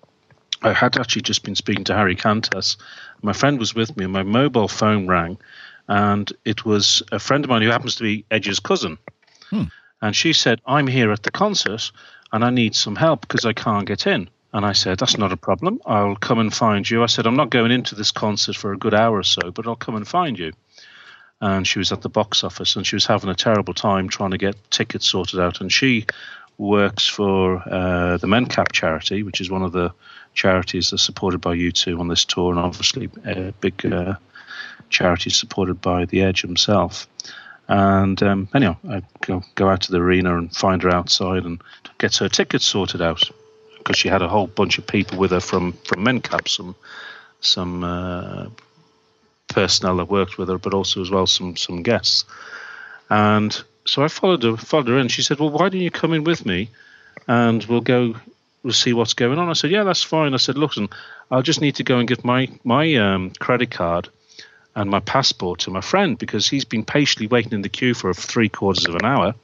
I had actually just been speaking to Harry Cantas. My friend was with me and my mobile phone rang, and it was a friend of mine who happens to be Edge's cousin. Hmm. And she said, I'm here at the concert and I need some help because I can't get in. And I said, that's not a problem. I'll come and find you. I said, I'm not going into this concert for a good hour or so, but I'll come and find you. And she was at the box office and she was having a terrible time trying to get tickets sorted out. And she works for uh, the MenCap charity, which is one of the charities that's supported by U two on this tour, and obviously a big uh, charity supported by the Edge himself. And um, anyhow, I go, go out to the arena and find her outside and gets her tickets sorted out, because she had a whole bunch of people with her from, from MenCap, some some uh, personnel that worked with her, but also as well some some guests. And so I followed her, followed her in. She said, well, why don't you come in with me and we'll go, we'll see what's going on. I said, yeah, that's fine. I said, look, I'll just need to go and give my, my um, credit card and my passport to my friend because he's been patiently waiting in the queue for three quarters of an hour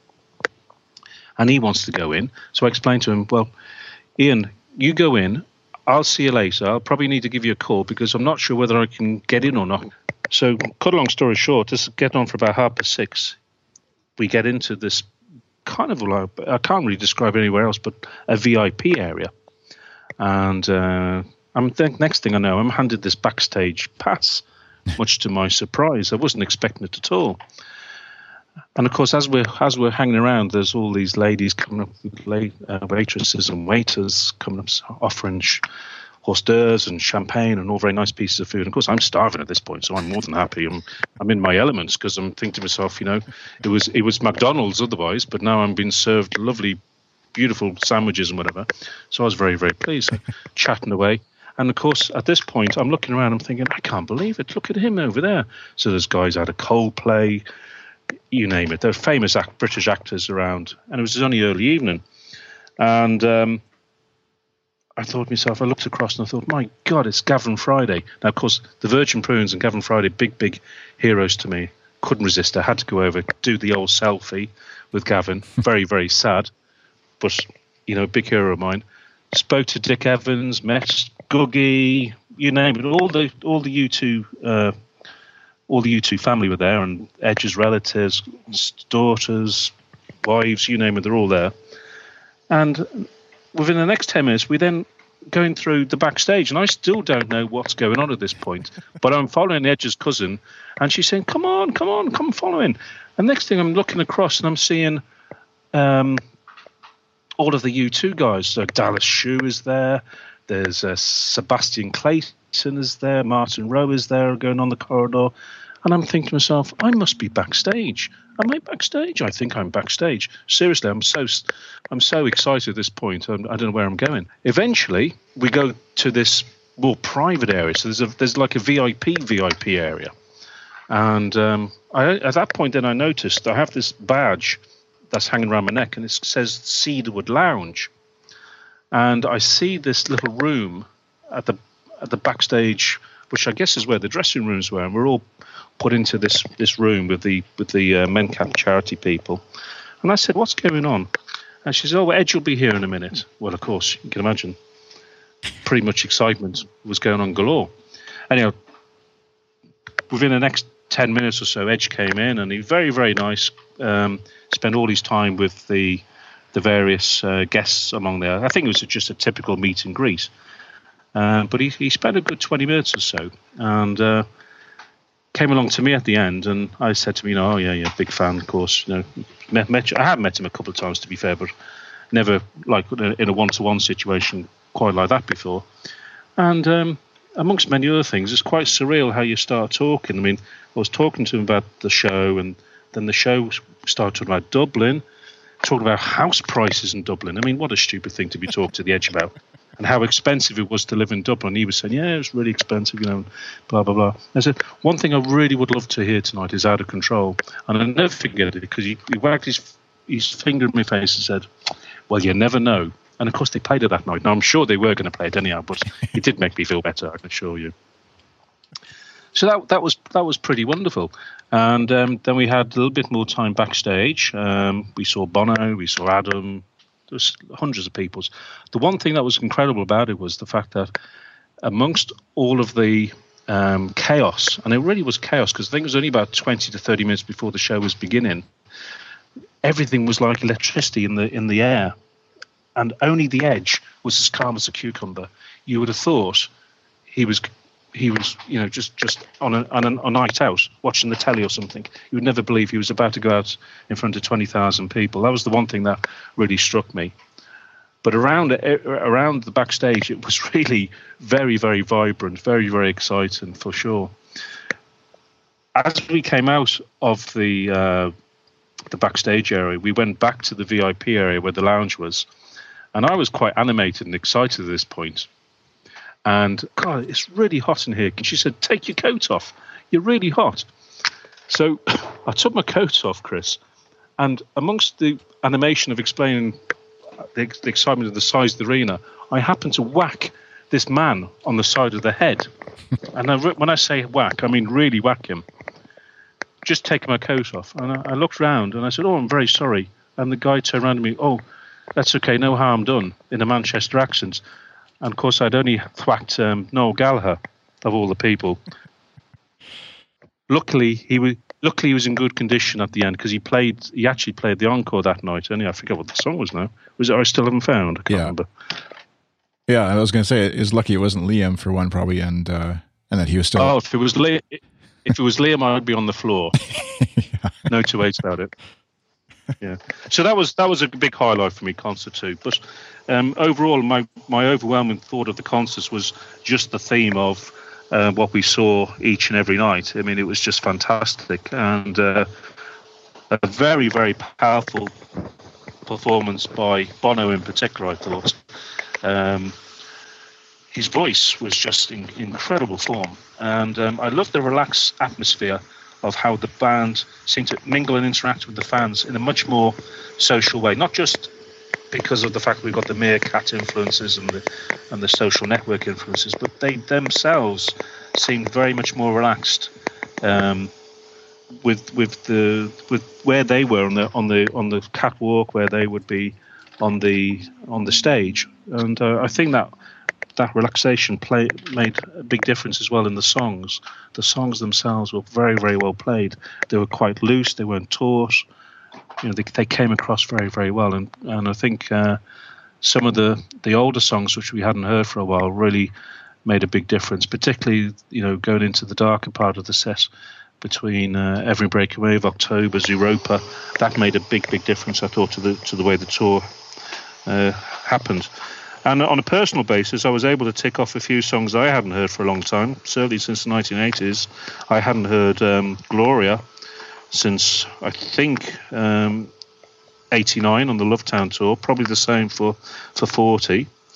and he wants to go in. So I explained to him, well, Ian, you go in. I'll see you later. I'll probably need to give you a call because I'm not sure whether I can get in or not. So, cut a long story short, this is getting on for about half past six. We get into this kind of, I can't really describe it anywhere else, but a V I P area. And uh, I'm the next thing I know, I'm handed this backstage pass, much to my surprise. I wasn't expecting it at all. And of course, as we're as we're hanging around, there's all these ladies coming up, late, uh, waitresses and waiters coming up, offering sh- hors d'oeuvres and champagne and all very nice pieces of food. And of course, I'm starving at this point, so I'm more than happy. I'm I'm in my elements because I'm thinking to myself, you know, it was it was McDonald's otherwise, but now I'm being served lovely, beautiful sandwiches and whatever. So I was very very pleased, chatting away. And of course, at this point, I'm looking around, I'm thinking, I can't believe it. Look at him over there. So there's guys out of Coldplay. You name it. There are famous act, British actors around, and it was only early evening. And um, I thought to myself, I looked across and I thought, my God, it's Gavin Friday. Now, of course, the Virgin Prunes and Gavin Friday, big, big heroes to me. Couldn't resist. I had to go over, do the old selfie with Gavin. Very, very sad, but, you know, a big hero of mine. Spoke to Dick Evans, met Googie, you name it. All the, all the U two uh all the U two family were there, and Edge's relatives, daughters, wives, you name it, they're all there. And within the next ten minutes, we then going through the backstage, and I still don't know what's going on at this point, but I'm following Edge's cousin, and she's saying, come on, come on, come follow in. And next thing I'm looking across, and I'm seeing um, all of the U two guys. So Dallas Shue is there, there's uh, Sebastian Clayton is there, Martin Rowe is there going on the corridor. And I'm thinking to myself, I must be backstage. Am I backstage? I think I'm backstage. Seriously, I'm so I'm so excited at this point. I'm, I don't know where I'm going. Eventually, we go to this more private area. So there's a there's like a V I P V I P area, and um, I, at that point then I noticed I have this badge that's hanging around my neck, and it says Cedarwood Lounge, and I see this little room at the at the backstage, which I guess is where the dressing rooms were, and we're all put into this this room with the with the uh, Mencap charity people. And I said, "What's going on?" And she said, "Oh, well, Edge will be here in a minute." Well, of course, you can imagine. Pretty much excitement was going on galore. Anyhow, within the next ten minutes or so, Edge came in, and he was very, very nice. Um, spent all his time with the the various uh, guests along there. I think it was just a typical meet and greet. Um, but he, he spent a good twenty minutes or so, and uh, came along to me at the end, and I said to him, you know, oh yeah, yeah, big fan, of course. You know, met, met I have met him a couple of times, to be fair, but never like in a one-to-one situation quite like that before. And um, amongst many other things, it's quite surreal how you start talking. I mean, I was talking to him about the show, and then the show started talking about Dublin, talking about house prices in Dublin. I mean, what a stupid thing to be talking to the Edge about. And how expensive it was to live in Dublin. He was saying, yeah, it was really expensive, you know, blah, blah, blah. I said, one thing I really would love to hear tonight is Out of Control. And I'll never forget it, because he, he wagged his, his finger in my face and said, well, you never know. And, of course, they played it that night. Now, I'm sure they were going to play it anyhow, but it did make me feel better, I can assure you. So that that was that was pretty wonderful. And um, then we had a little bit more time backstage. Um, we saw Bono, we saw Adam. There was hundreds of people. The one thing that was incredible about it was the fact that amongst all of the um, chaos, and it really was chaos, because I think it was only about twenty to thirty minutes before the show was beginning, everything was like electricity in the in the air, and only the Edge was as calm as a cucumber. You would have thought he was he was you know just just on a on a, a night out watching the telly or something. You would never believe he was about to go out in front of twenty thousand people. That was the one thing that really struck me. But around around the backstage, it was really very, very vibrant, very, very exciting for sure. As we came out of the uh, the backstage area, we went back to the V I P area where the lounge was, and I was quite animated and excited at this point. And God, it's really hot in here. And she said, "Take your coat off. You're really hot." So I took my coat off, Chris, and amongst the animation of explaining the, the excitement of the size of the arena, I happened to whack this man on the side of the head. And I, when I say whack, I mean really whack him. Just taking my coat off. And I, I looked round and I said, "Oh, I'm very sorry." And the guy turned around to me, "Oh, that's okay, no harm done," in a Manchester accent. And of course, I'd only thwacked um, Noel Gallagher, of all the people. Luckily, he was luckily he was in good condition at the end, because he played. He actually played the encore that night. Only I forget what the song was now. Was it "I Still Haven't Found"? I can't yeah. remember. Yeah, I was going to say it's lucky it wasn't Liam for one, probably, and uh, and that he was still. Oh, if it was Liam, if it was Liam, I'd be on the floor. yeah. No two ways about it. Yeah, so that was that was a big highlight for me, concert two. But um, overall, my my overwhelming thought of the concerts was just the theme of uh, what we saw each and every night. I mean, it was just fantastic, and uh, a very very powerful performance by Bono in particular. I thought um, his voice was just in incredible form, and um, I loved the relaxed atmosphere of how the band seemed to mingle and interact with the fans in a much more social way, not just because of the fact we've got the Meerkat influences and the and the social network influences, but they themselves seemed very much more relaxed um, with with the with where they were on the on the on the catwalk, where they would be on the on the stage, and uh, I think that. That relaxation play, made a big difference as well in the songs. The songs themselves were very, very well played. They were quite loose. They weren't taut. You know, they, they came across very, very well. And and I think uh, some of the, the older songs, which we hadn't heard for a while, really made a big difference. Particularly, you know, going into the darker part of the set between uh, Every Breaking Wave, October's Europa. That made a big, big difference, I thought, to the to the way the tour uh, happened. And on a personal basis, I was able to tick off a few songs I hadn't heard for a long time, certainly since the nineteen eighties. I hadn't heard um, Gloria since, I think, um, eighty-nine on the Lovetown tour, probably the same for, for forty.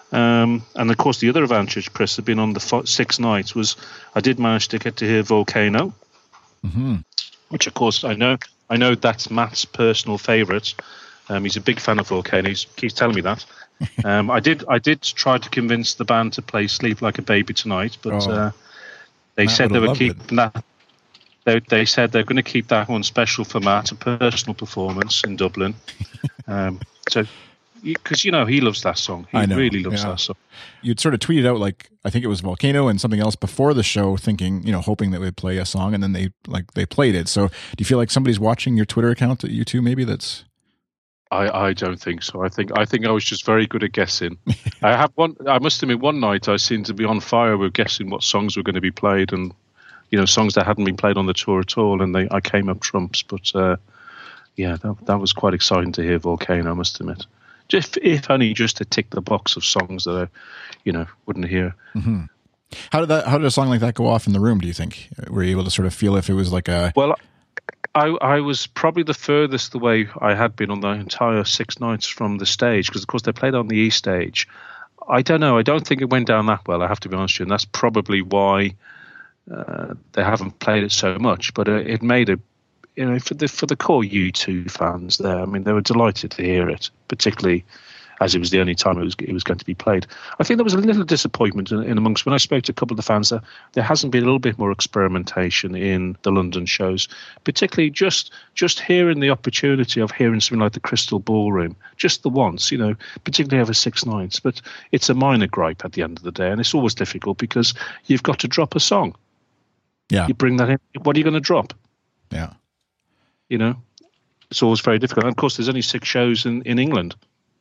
Um, and of course, the other advantage, Chris, had been on the f- six nights was I did manage to get to hear Volcano, mm-hmm. which of course I know I know that's Matt's personal favourite. Um, he's a big fan of Volcano. He keeps telling me that. um, I did I did try to convince the band to play Sleep Like a Baby Tonight, but oh, uh, they Matt said they were keeping it. that. They, they said they're going to keep that one special for Matt, a personal performance in Dublin. um, so, because, you know, he loves that song. He I know, really loves yeah. that song. You'd sort of tweeted out, like, I think it was Volcano and something else before the show, thinking, you know, hoping that we'd play a song, and then they, like, they played it. So do you feel like somebody's watching your Twitter account at U two maybe that's... I, I don't think so. I think I think I was just very good at guessing. I have one. I must admit, one night I seemed to be on fire with guessing what songs were going to be played, and you know, songs that hadn't been played on the tour at all, and they I came up trumps. But uh, yeah, that that was quite exciting to hear Volcano. I must admit, just if only just to tick the box of songs that I, you know, wouldn't hear. Mm-hmm. How did that? How did a song like that go off in the room? Do you think were you able to sort of feel if it was like a well? I, I was probably the furthest away I had been on the entire six nights from the stage, because, of course, they played on the E stage. I don't know. I don't think it went down that well, I have to be honest with you, and that's probably why uh, they haven't played it so much. But uh, it made a, you know, for the for the core U two fans there, I mean, they were delighted to hear it, particularly as it was the only time it was it was going to be played. I think there was a little disappointment in, in amongst, when I spoke to a couple of the fans, there, there hasn't been a little bit more experimentation in the London shows, particularly just just hearing the opportunity of hearing something like the Crystal Ballroom, just the once, you know, particularly over six nights. But it's a minor gripe at the end of the day, and it's always difficult because you've got to drop a song. Yeah. You bring that in, what are you going to drop? Yeah. You know, it's always very difficult. And of course, there's only six shows in, in England.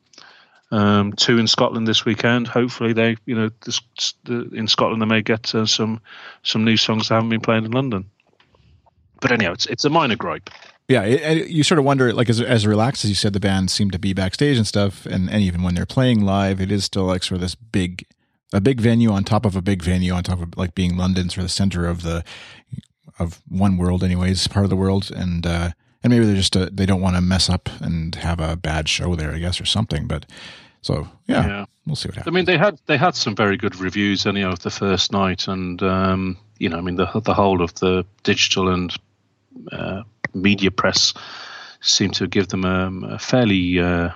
Um, two in Scotland this weekend. Hopefully, they, you know, this, the, in Scotland they may get uh, some some new songs that haven't been played in London. But anyhow, it's it's a minor gripe. Yeah, it, it, you sort of wonder, like, as as relaxed as you said, the band seem to be backstage and stuff, and, and even when they're playing live, it is still like sort of this big, a big venue on top of a big venue on top of, like, being London, sort of the center of the of one world, anyways, part of the world, and uh, and maybe they're just uh, they don't want to mess up and have a bad show there, I guess, or something. But so yeah, yeah. We'll see what happens. I mean, they had they had some very good reviews anyhow of the first night, and um, you know, I mean, the the whole of the digital and uh, media press seemed to give them a, a fairly uh,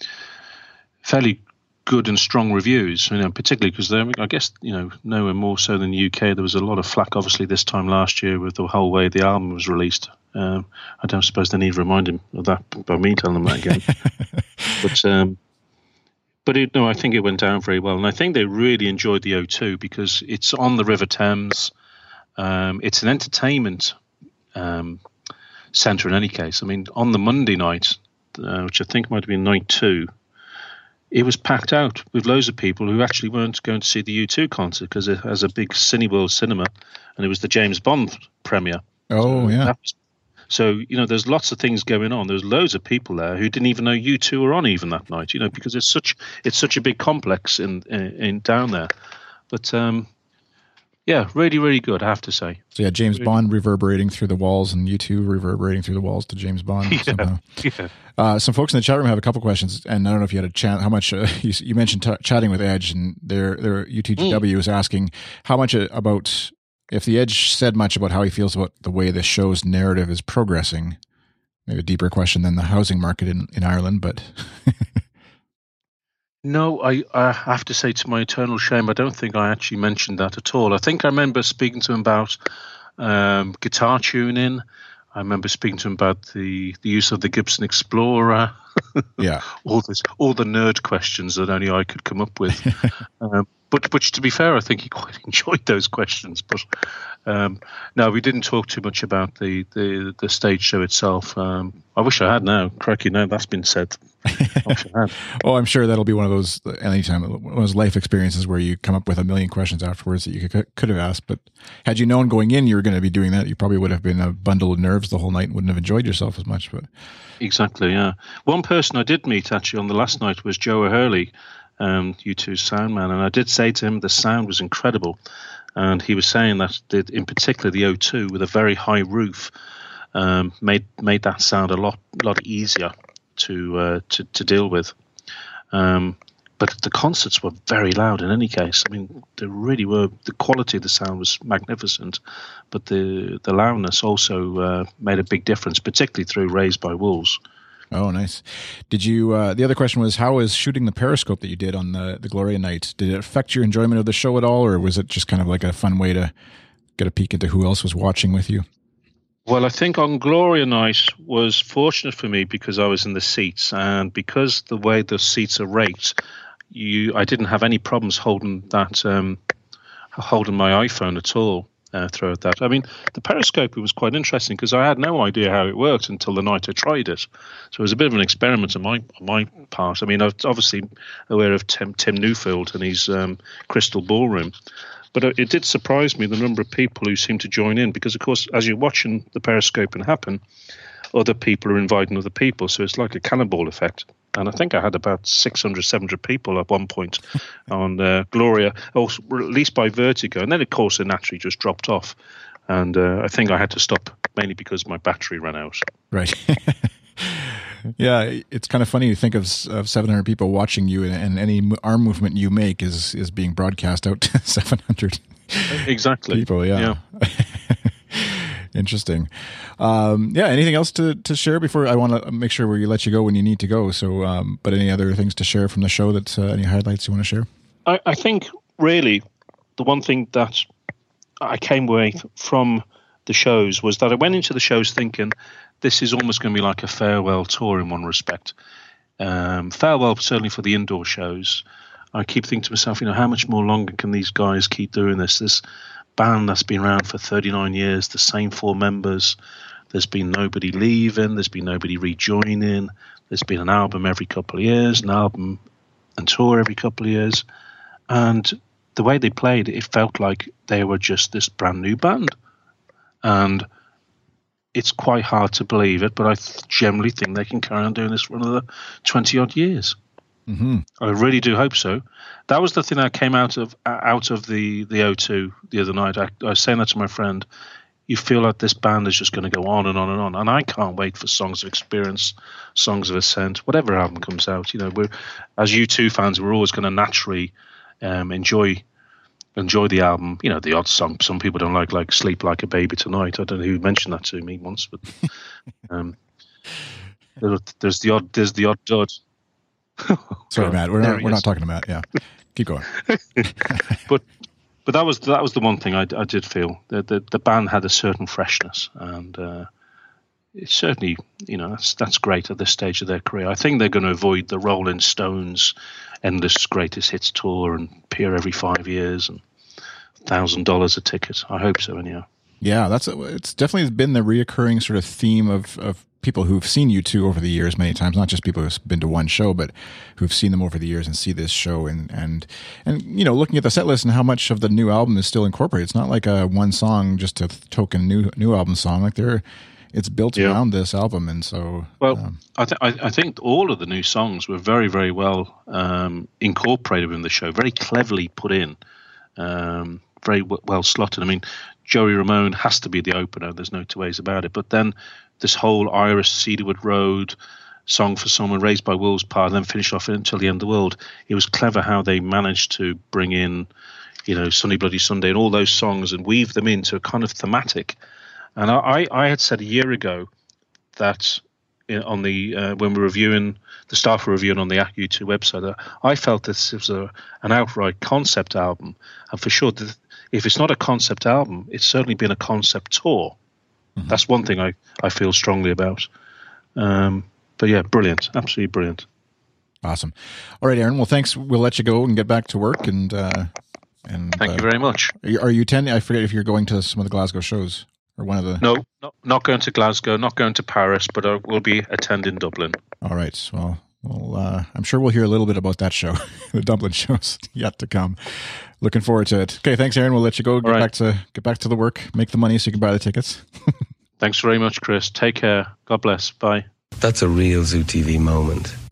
fairly good and strong reviews. You know, particularly because they, I guess, you know, nowhere more so than the U K. There was a lot of flack, obviously, this time last year with the whole way the album was released. Um, I don't suppose they need reminding of that by me telling them that again. but um, but it, no, I think it went down very well, and I think they really enjoyed the O two because it's on the River Thames. Um, it's an entertainment um, centre in any case. I mean, on the Monday night, uh, which I think might have been night two, it was packed out with loads of people who actually weren't going to see the U two concert because it has a big Cineworld cinema, and it was the James Bond premiere. Oh, so yeah. That was, so, you know, there's lots of things going on. There's loads of people there who didn't even know U two were on even that night, you know, because it's such it's such a big complex in in, in down there. But, um, yeah, really, really good, I have to say. So, yeah, James really. Bond reverberating through the walls and U two reverberating through the walls to James Bond. Yeah, somehow. yeah. Uh, some folks in the chat room have a couple questions, and I don't know if you had a chat. How much uh, you, you mentioned t- chatting with Edge, and their their U T G W mm. is asking how much about if the Edge said much about how he feels about the way the show's narrative is progressing. Maybe a deeper question than the housing market in, in Ireland, but no, I, I have to say, to my eternal shame, I don't think I actually mentioned that at all. I think I remember speaking to him about um, guitar tuning. I remember speaking to him about the, the use of the Gibson Explorer. Yeah, all this, all the nerd questions that only I could come up with. um, but, which, to be fair, I think he quite enjoyed those questions. But um, no, we didn't talk too much about the, the, the stage show itself. Um, I wish I had now. Cracky, now that's been said. I wish I had. Oh, I'm sure that'll be one of those anytime one of those life experiences where you come up with a million questions afterwards that you could could have asked. But had you known going in you were going to be doing that, you probably would have been a bundle of nerves the whole night and wouldn't have enjoyed yourself as much. But exactly, yeah. One person I did meet actually on the last night was Joe O'Hurley, um, U two's sound man, and I did say to him the sound was incredible, and he was saying that the, in particular the O two with a very high roof um, made made that sound a lot lot easier to uh, to to deal with. Um, but the concerts were very loud in any case. I mean, they really were. The quality of the sound was magnificent, but the the loudness also uh, made a big difference, particularly through Raised by Wolves. Oh, nice. Did you, uh, the other question was, how was shooting the Periscope that you did on the, the Gloria night? Did it affect your enjoyment of the show at all, or was it just kind of like a fun way to get a peek into who else was watching with you? Well, I think on Gloria night was fortunate for me because I was in the seats, and because the way the seats are raked, you, I didn't have any problems holding that, um, holding my iPhone at all. Uh, throughout that. I mean, the Periscope was quite interesting because I had no idea how it worked until the night I tried it. So it was a bit of an experiment on my on my part. I mean, I was obviously aware of Tim, Tim Newfield and his um, Crystal Ballroom, but it did surprise me the number of people who seemed to join in because, of course, as you're watching the Periscope and happen, other people are inviting other people. So it's like a cannonball effect. And I think I had about six hundred, seven hundred people at one point on uh, Gloria, or at least by Vertigo. And then, of course, it naturally just dropped off. And uh, I think I had to stop mainly because my battery ran out. Right. Yeah, it's kind of funny to think of, of seven hundred people watching you, and, and any arm movement you make is, is being broadcast out to seven hundred exactly. people. Yeah. yeah. Interesting. Um, yeah. Anything else to, to share before I want to make sure we let you go when you need to go. So, um, but any other things to share from the show that, uh, any highlights you want to share? I, I think really the one thing that I came away from the shows was that I went into the shows thinking this is almost going to be like a farewell tour in one respect. Um, farewell certainly for the indoor shows. I keep thinking to myself, you know, how much more longer can these guys keep doing this? This band that's been around for thirty-nine years, the same four members. There's been nobody leaving. There's been nobody rejoining. There's been an album every couple of years, an album and tour every couple of years. And the way they played, it felt like they were just this brand new band. And it's quite hard to believe it, but I th- generally think they can carry on doing this for another twenty-odd years. Mm-hmm. I really do hope so. That was the thing that came out of out of the, the O two the other night. I, I was saying that to my friend. You feel like this band is just going to go on and on and on. And I can't wait for Songs of Experience, Songs of Ascent, whatever album comes out. You know, we're, as U two fans, we're always going to naturally um, enjoy enjoy the album. You know, the odd song some people don't like, like Sleep Like a Baby Tonight. I don't know who mentioned that to me once, but um, there, there's the odd there's the odd dud. Sorry, Matt. We're not, we're not talking about. Yeah, keep going. but but that was that was the one thing I, I did feel that the, the band had a certain freshness, and uh, it's certainly, you know, that's that's great at this stage of their career. I think they're going to avoid the Rolling Stones endless greatest hits tour and appear every five years and thousand dollars a ticket. I hope so, anyhow. Yeah, that's it's definitely been the reoccurring sort of theme of of people who've seen U two over the years many times, not just people who've been to one show, but who've seen them over the years and see this show. And, and, and, you know, looking at the set list and how much of the new album is still incorporated. It's not like a one song, just a token new, new album song. Like they're, it's built yeah. around this album. And so, well, um, I, th- I, I think all of the new songs were very, very well um, incorporated in the show, very cleverly put in, um, very w- well slotted. I mean, Joey Ramone has to be the opener. There's no two ways about it. But then this whole Iris, Cedarwood Road, Song for Someone, Raised by Wolves part, and then finish off Until the End of the World. It was clever how they managed to bring in, you know, Sunny Bloody Sunday and all those songs and weave them into a kind of thematic. And I, I had said a year ago that on the uh, when we were reviewing, the staff were reviewing on the U two website, that I felt this was a, an outright concept album. And for sure, the, if it's not a concept album, it's certainly been a concept tour. Mm-hmm. That's one thing I, I feel strongly about. Um, but yeah, brilliant. Absolutely brilliant. Awesome. All right, Aaron. Well, thanks. We'll let you go and get back to work. And uh, and thank uh, you very much. Are you, are you attending? I forget if you're going to some of the Glasgow shows or one of the. No, not, not going to Glasgow, not going to Paris, but I will be attending Dublin. All right. Well, well uh, I'm sure we'll hear a little bit about that show, the Dublin shows yet to come. Looking forward to it. Okay, thanks, Aaron. We'll let you go. Get right. back to get back to the work. Make the money so you can buy the tickets. Thanks very much, Chris. Take care. God bless. Bye. That's a real Zoo T V moment.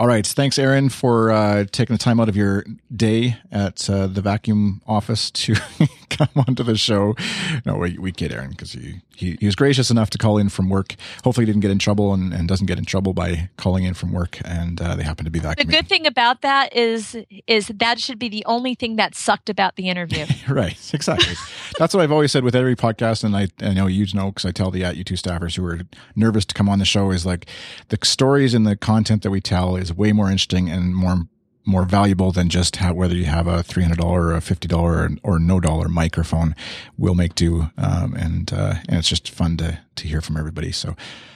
All right. Thanks, Aaron, for uh, taking the time out of your day at uh, the vacuum office to come onto the show. No, we, we kid Aaron because he, he, he was gracious enough to call in from work. Hopefully he didn't get in trouble and, and doesn't get in trouble by calling in from work. And uh, they happen to be vacuuming. The good thing about that is, is that should be the only thing that sucked about the interview. Right. Exactly. That's what I've always said with every podcast. And I, I know you know, because I tell the At U two staffers who are nervous to come on the show is like the stories and the content that we tell is way more interesting and more more valuable than just how, whether you have a three hundred dollars or a fifty dollars or, or no dollar microphone. We'll make do, um, and uh, and it's just fun to to hear from everybody. So,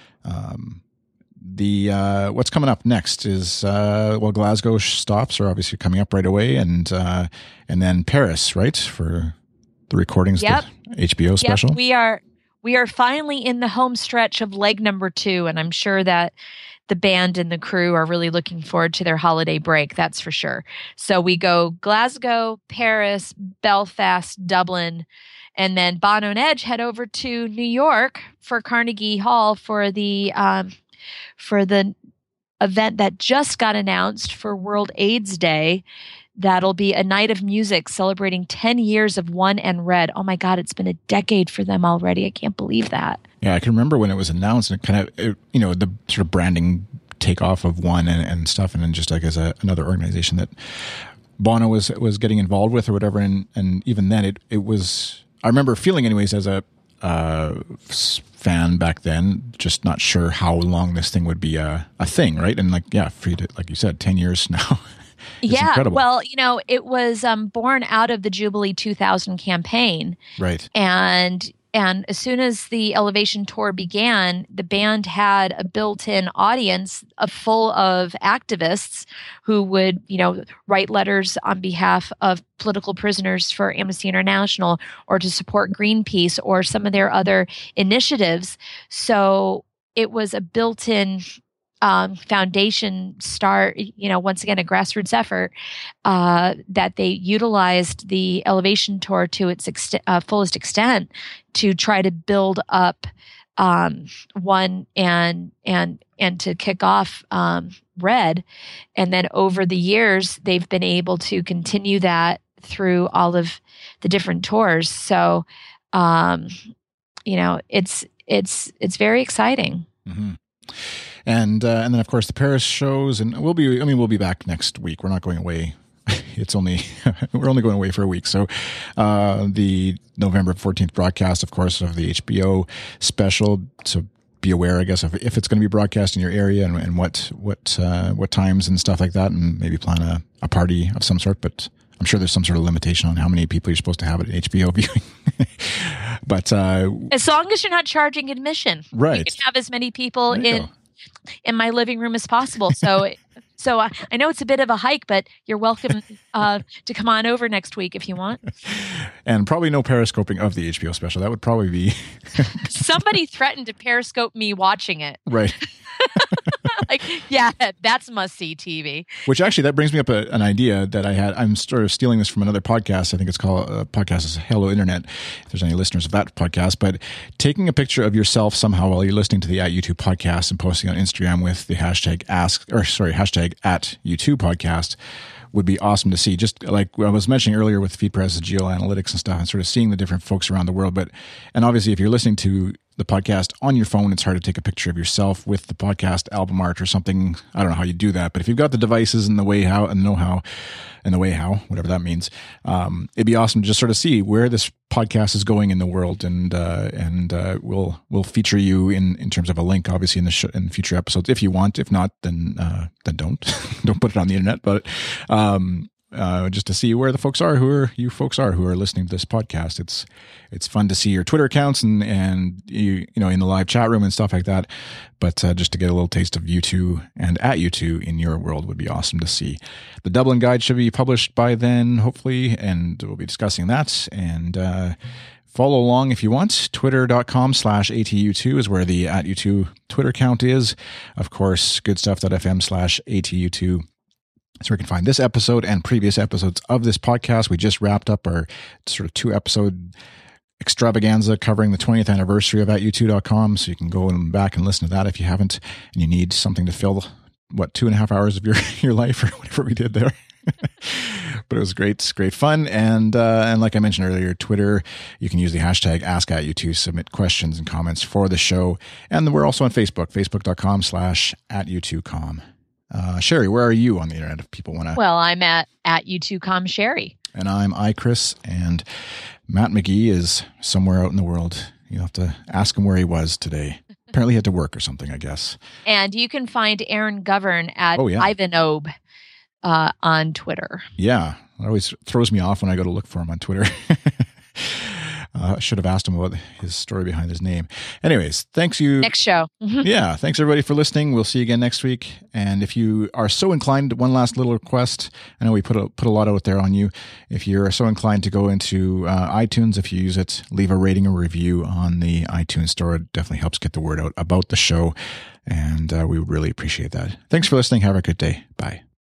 um, the uh, what's coming up next is uh, well, Glasgow stops are obviously coming up right away, and uh, and then Paris, right, for the recordings, yep. the H B O special. Yep, we are we are finally in the home stretch of leg number two, and I'm sure that the band and the crew are really looking forward to their holiday break. That's for sure. So we go Glasgow, Paris, Belfast, Dublin, and then Bono and Edge head over to New York for Carnegie Hall for the um, for the event that just got announced for World AIDS Day. That'll be a night of music celebrating ten years of One and Red. Oh my God, it's been a decade for them already. I can't believe that. Yeah, I can remember when it was announced and it kind of, it, you know, the sort of branding takeoff of One and, and stuff. And then just like as a, another organization that Bono was was getting involved with or whatever. And, and even then it, it was, I remember feeling anyways as a uh, fan back then, just not sure how long this thing would be a, a thing, right? And like, yeah, for you to, like you said, ten years now. It's yeah, incredible. Well, you know, it was um, born out of the Jubilee two thousand campaign. Right. And and as soon as the Elevation Tour began, the band had a built-in audience of full of activists who would, you know, write letters on behalf of political prisoners for Amnesty International or to support Greenpeace or some of their other initiatives. So it was a built-in Um, foundation start, you know, once again, a grassroots effort uh, that they utilized the Elevation Tour to its ext- uh, fullest extent to try to build up um, One and and and to kick off um, Red. And then over the years, they've been able to continue that through all of the different tours. So, um, you know, it's it's it's very exciting. Mm-hmm. And uh, and then of course the Paris shows, and we'll be. I mean, we'll be back next week. We're not going away. It's only we're only going away for a week. So uh, the November fourteenth broadcast, of course, of the H B O special. So be aware, I guess, of if it's going to be broadcast in your area and, and what what uh, what times and stuff like that, and maybe plan a, a party of some sort. But I'm sure there's some sort of limitation on how many people you're supposed to have at an H B O viewing. But uh, as long as you're not charging admission, right? You can have as many people in. Go. in my living room as possible. So, so uh, I know it's a bit of a hike, but you're welcome uh, to come on over next week if you want. And probably no periscoping of the H B O special. That would probably be... Somebody threatened to periscope me watching it. Right. Like, yeah, that's must-see T V. Which actually, that brings me up a, an idea that I had. I'm sort of stealing this from another podcast. I think it's called, uh, podcast is Hello Internet, if there's any listeners of that podcast. But taking a picture of yourself somehow while you're listening to the At U two podcast and posting on Instagram with the hashtag ask, or sorry, hashtag At U two podcast would be awesome to see. Just like I was mentioning earlier with FeedPress's geoanalytics and stuff and sort of seeing the different folks around the world. But, and obviously if you're listening to the podcast on your phone, it's hard to take a picture of yourself with the podcast album art or something. I don't know how you do that, but if you've got the devices and the way how and know how and the way how, whatever that means, um, it'd be awesome to just sort of see where this podcast is going in the world. And, uh, and, uh, we'll, we'll feature you in, in terms of a link, obviously in the sh- in future episodes, if you want. If not, then, uh, then don't, don't put it on the internet, but, um, Uh, just to see where the folks are, who are you folks are who are listening to this podcast. It's it's fun to see your Twitter accounts and and you you know in the live chat room and stuff like that. But uh, just to get a little taste of U two and At U two in your world would be awesome to see. The Dublin Guide should be published by then, hopefully, and we'll be discussing that. And uh, follow along if you want. Twitter.com slash ATU2 is where the At U two Twitter account is. Of course, goodstuff.fm slash ATU2. So we can find this episode and previous episodes of this podcast. We just wrapped up our sort of two episode extravaganza covering the twentieth anniversary of at u two dot com. So you can go back and listen to that if you haven't and you need something to fill what, two and a half hours of your, your life or whatever we did there. But it was great, great fun. And uh, and like I mentioned earlier, Twitter, you can use the hashtag ask at you to submit questions and comments for the show. And we're also on Facebook, facebook.com slash at u2com. Uh, Sherry, where are you on the internet if people want to? Well, I'm at, at u two com Sherry. And I'm iChris, and Matt McGee is somewhere out in the world. You'll have to ask him where he was today. Apparently he had to work or something, I guess. And you can find Aaron Govern at oh, yeah. Ivanob uh, on Twitter. Yeah. It always throws me off when I go to look for him on Twitter. uh, I should have asked him about his story behind his name. Anyways, thanks you. Next show. Yeah. Thanks everybody for listening. We'll see you again next week. And if you are so inclined, one last little request. I know we put a, put a lot out there on you. If you're so inclined to go into uh, iTunes, if you use it, leave a rating or review on the iTunes store. It definitely helps get the word out about the show. And uh, we would really appreciate that. Thanks for listening. Have a good day. Bye.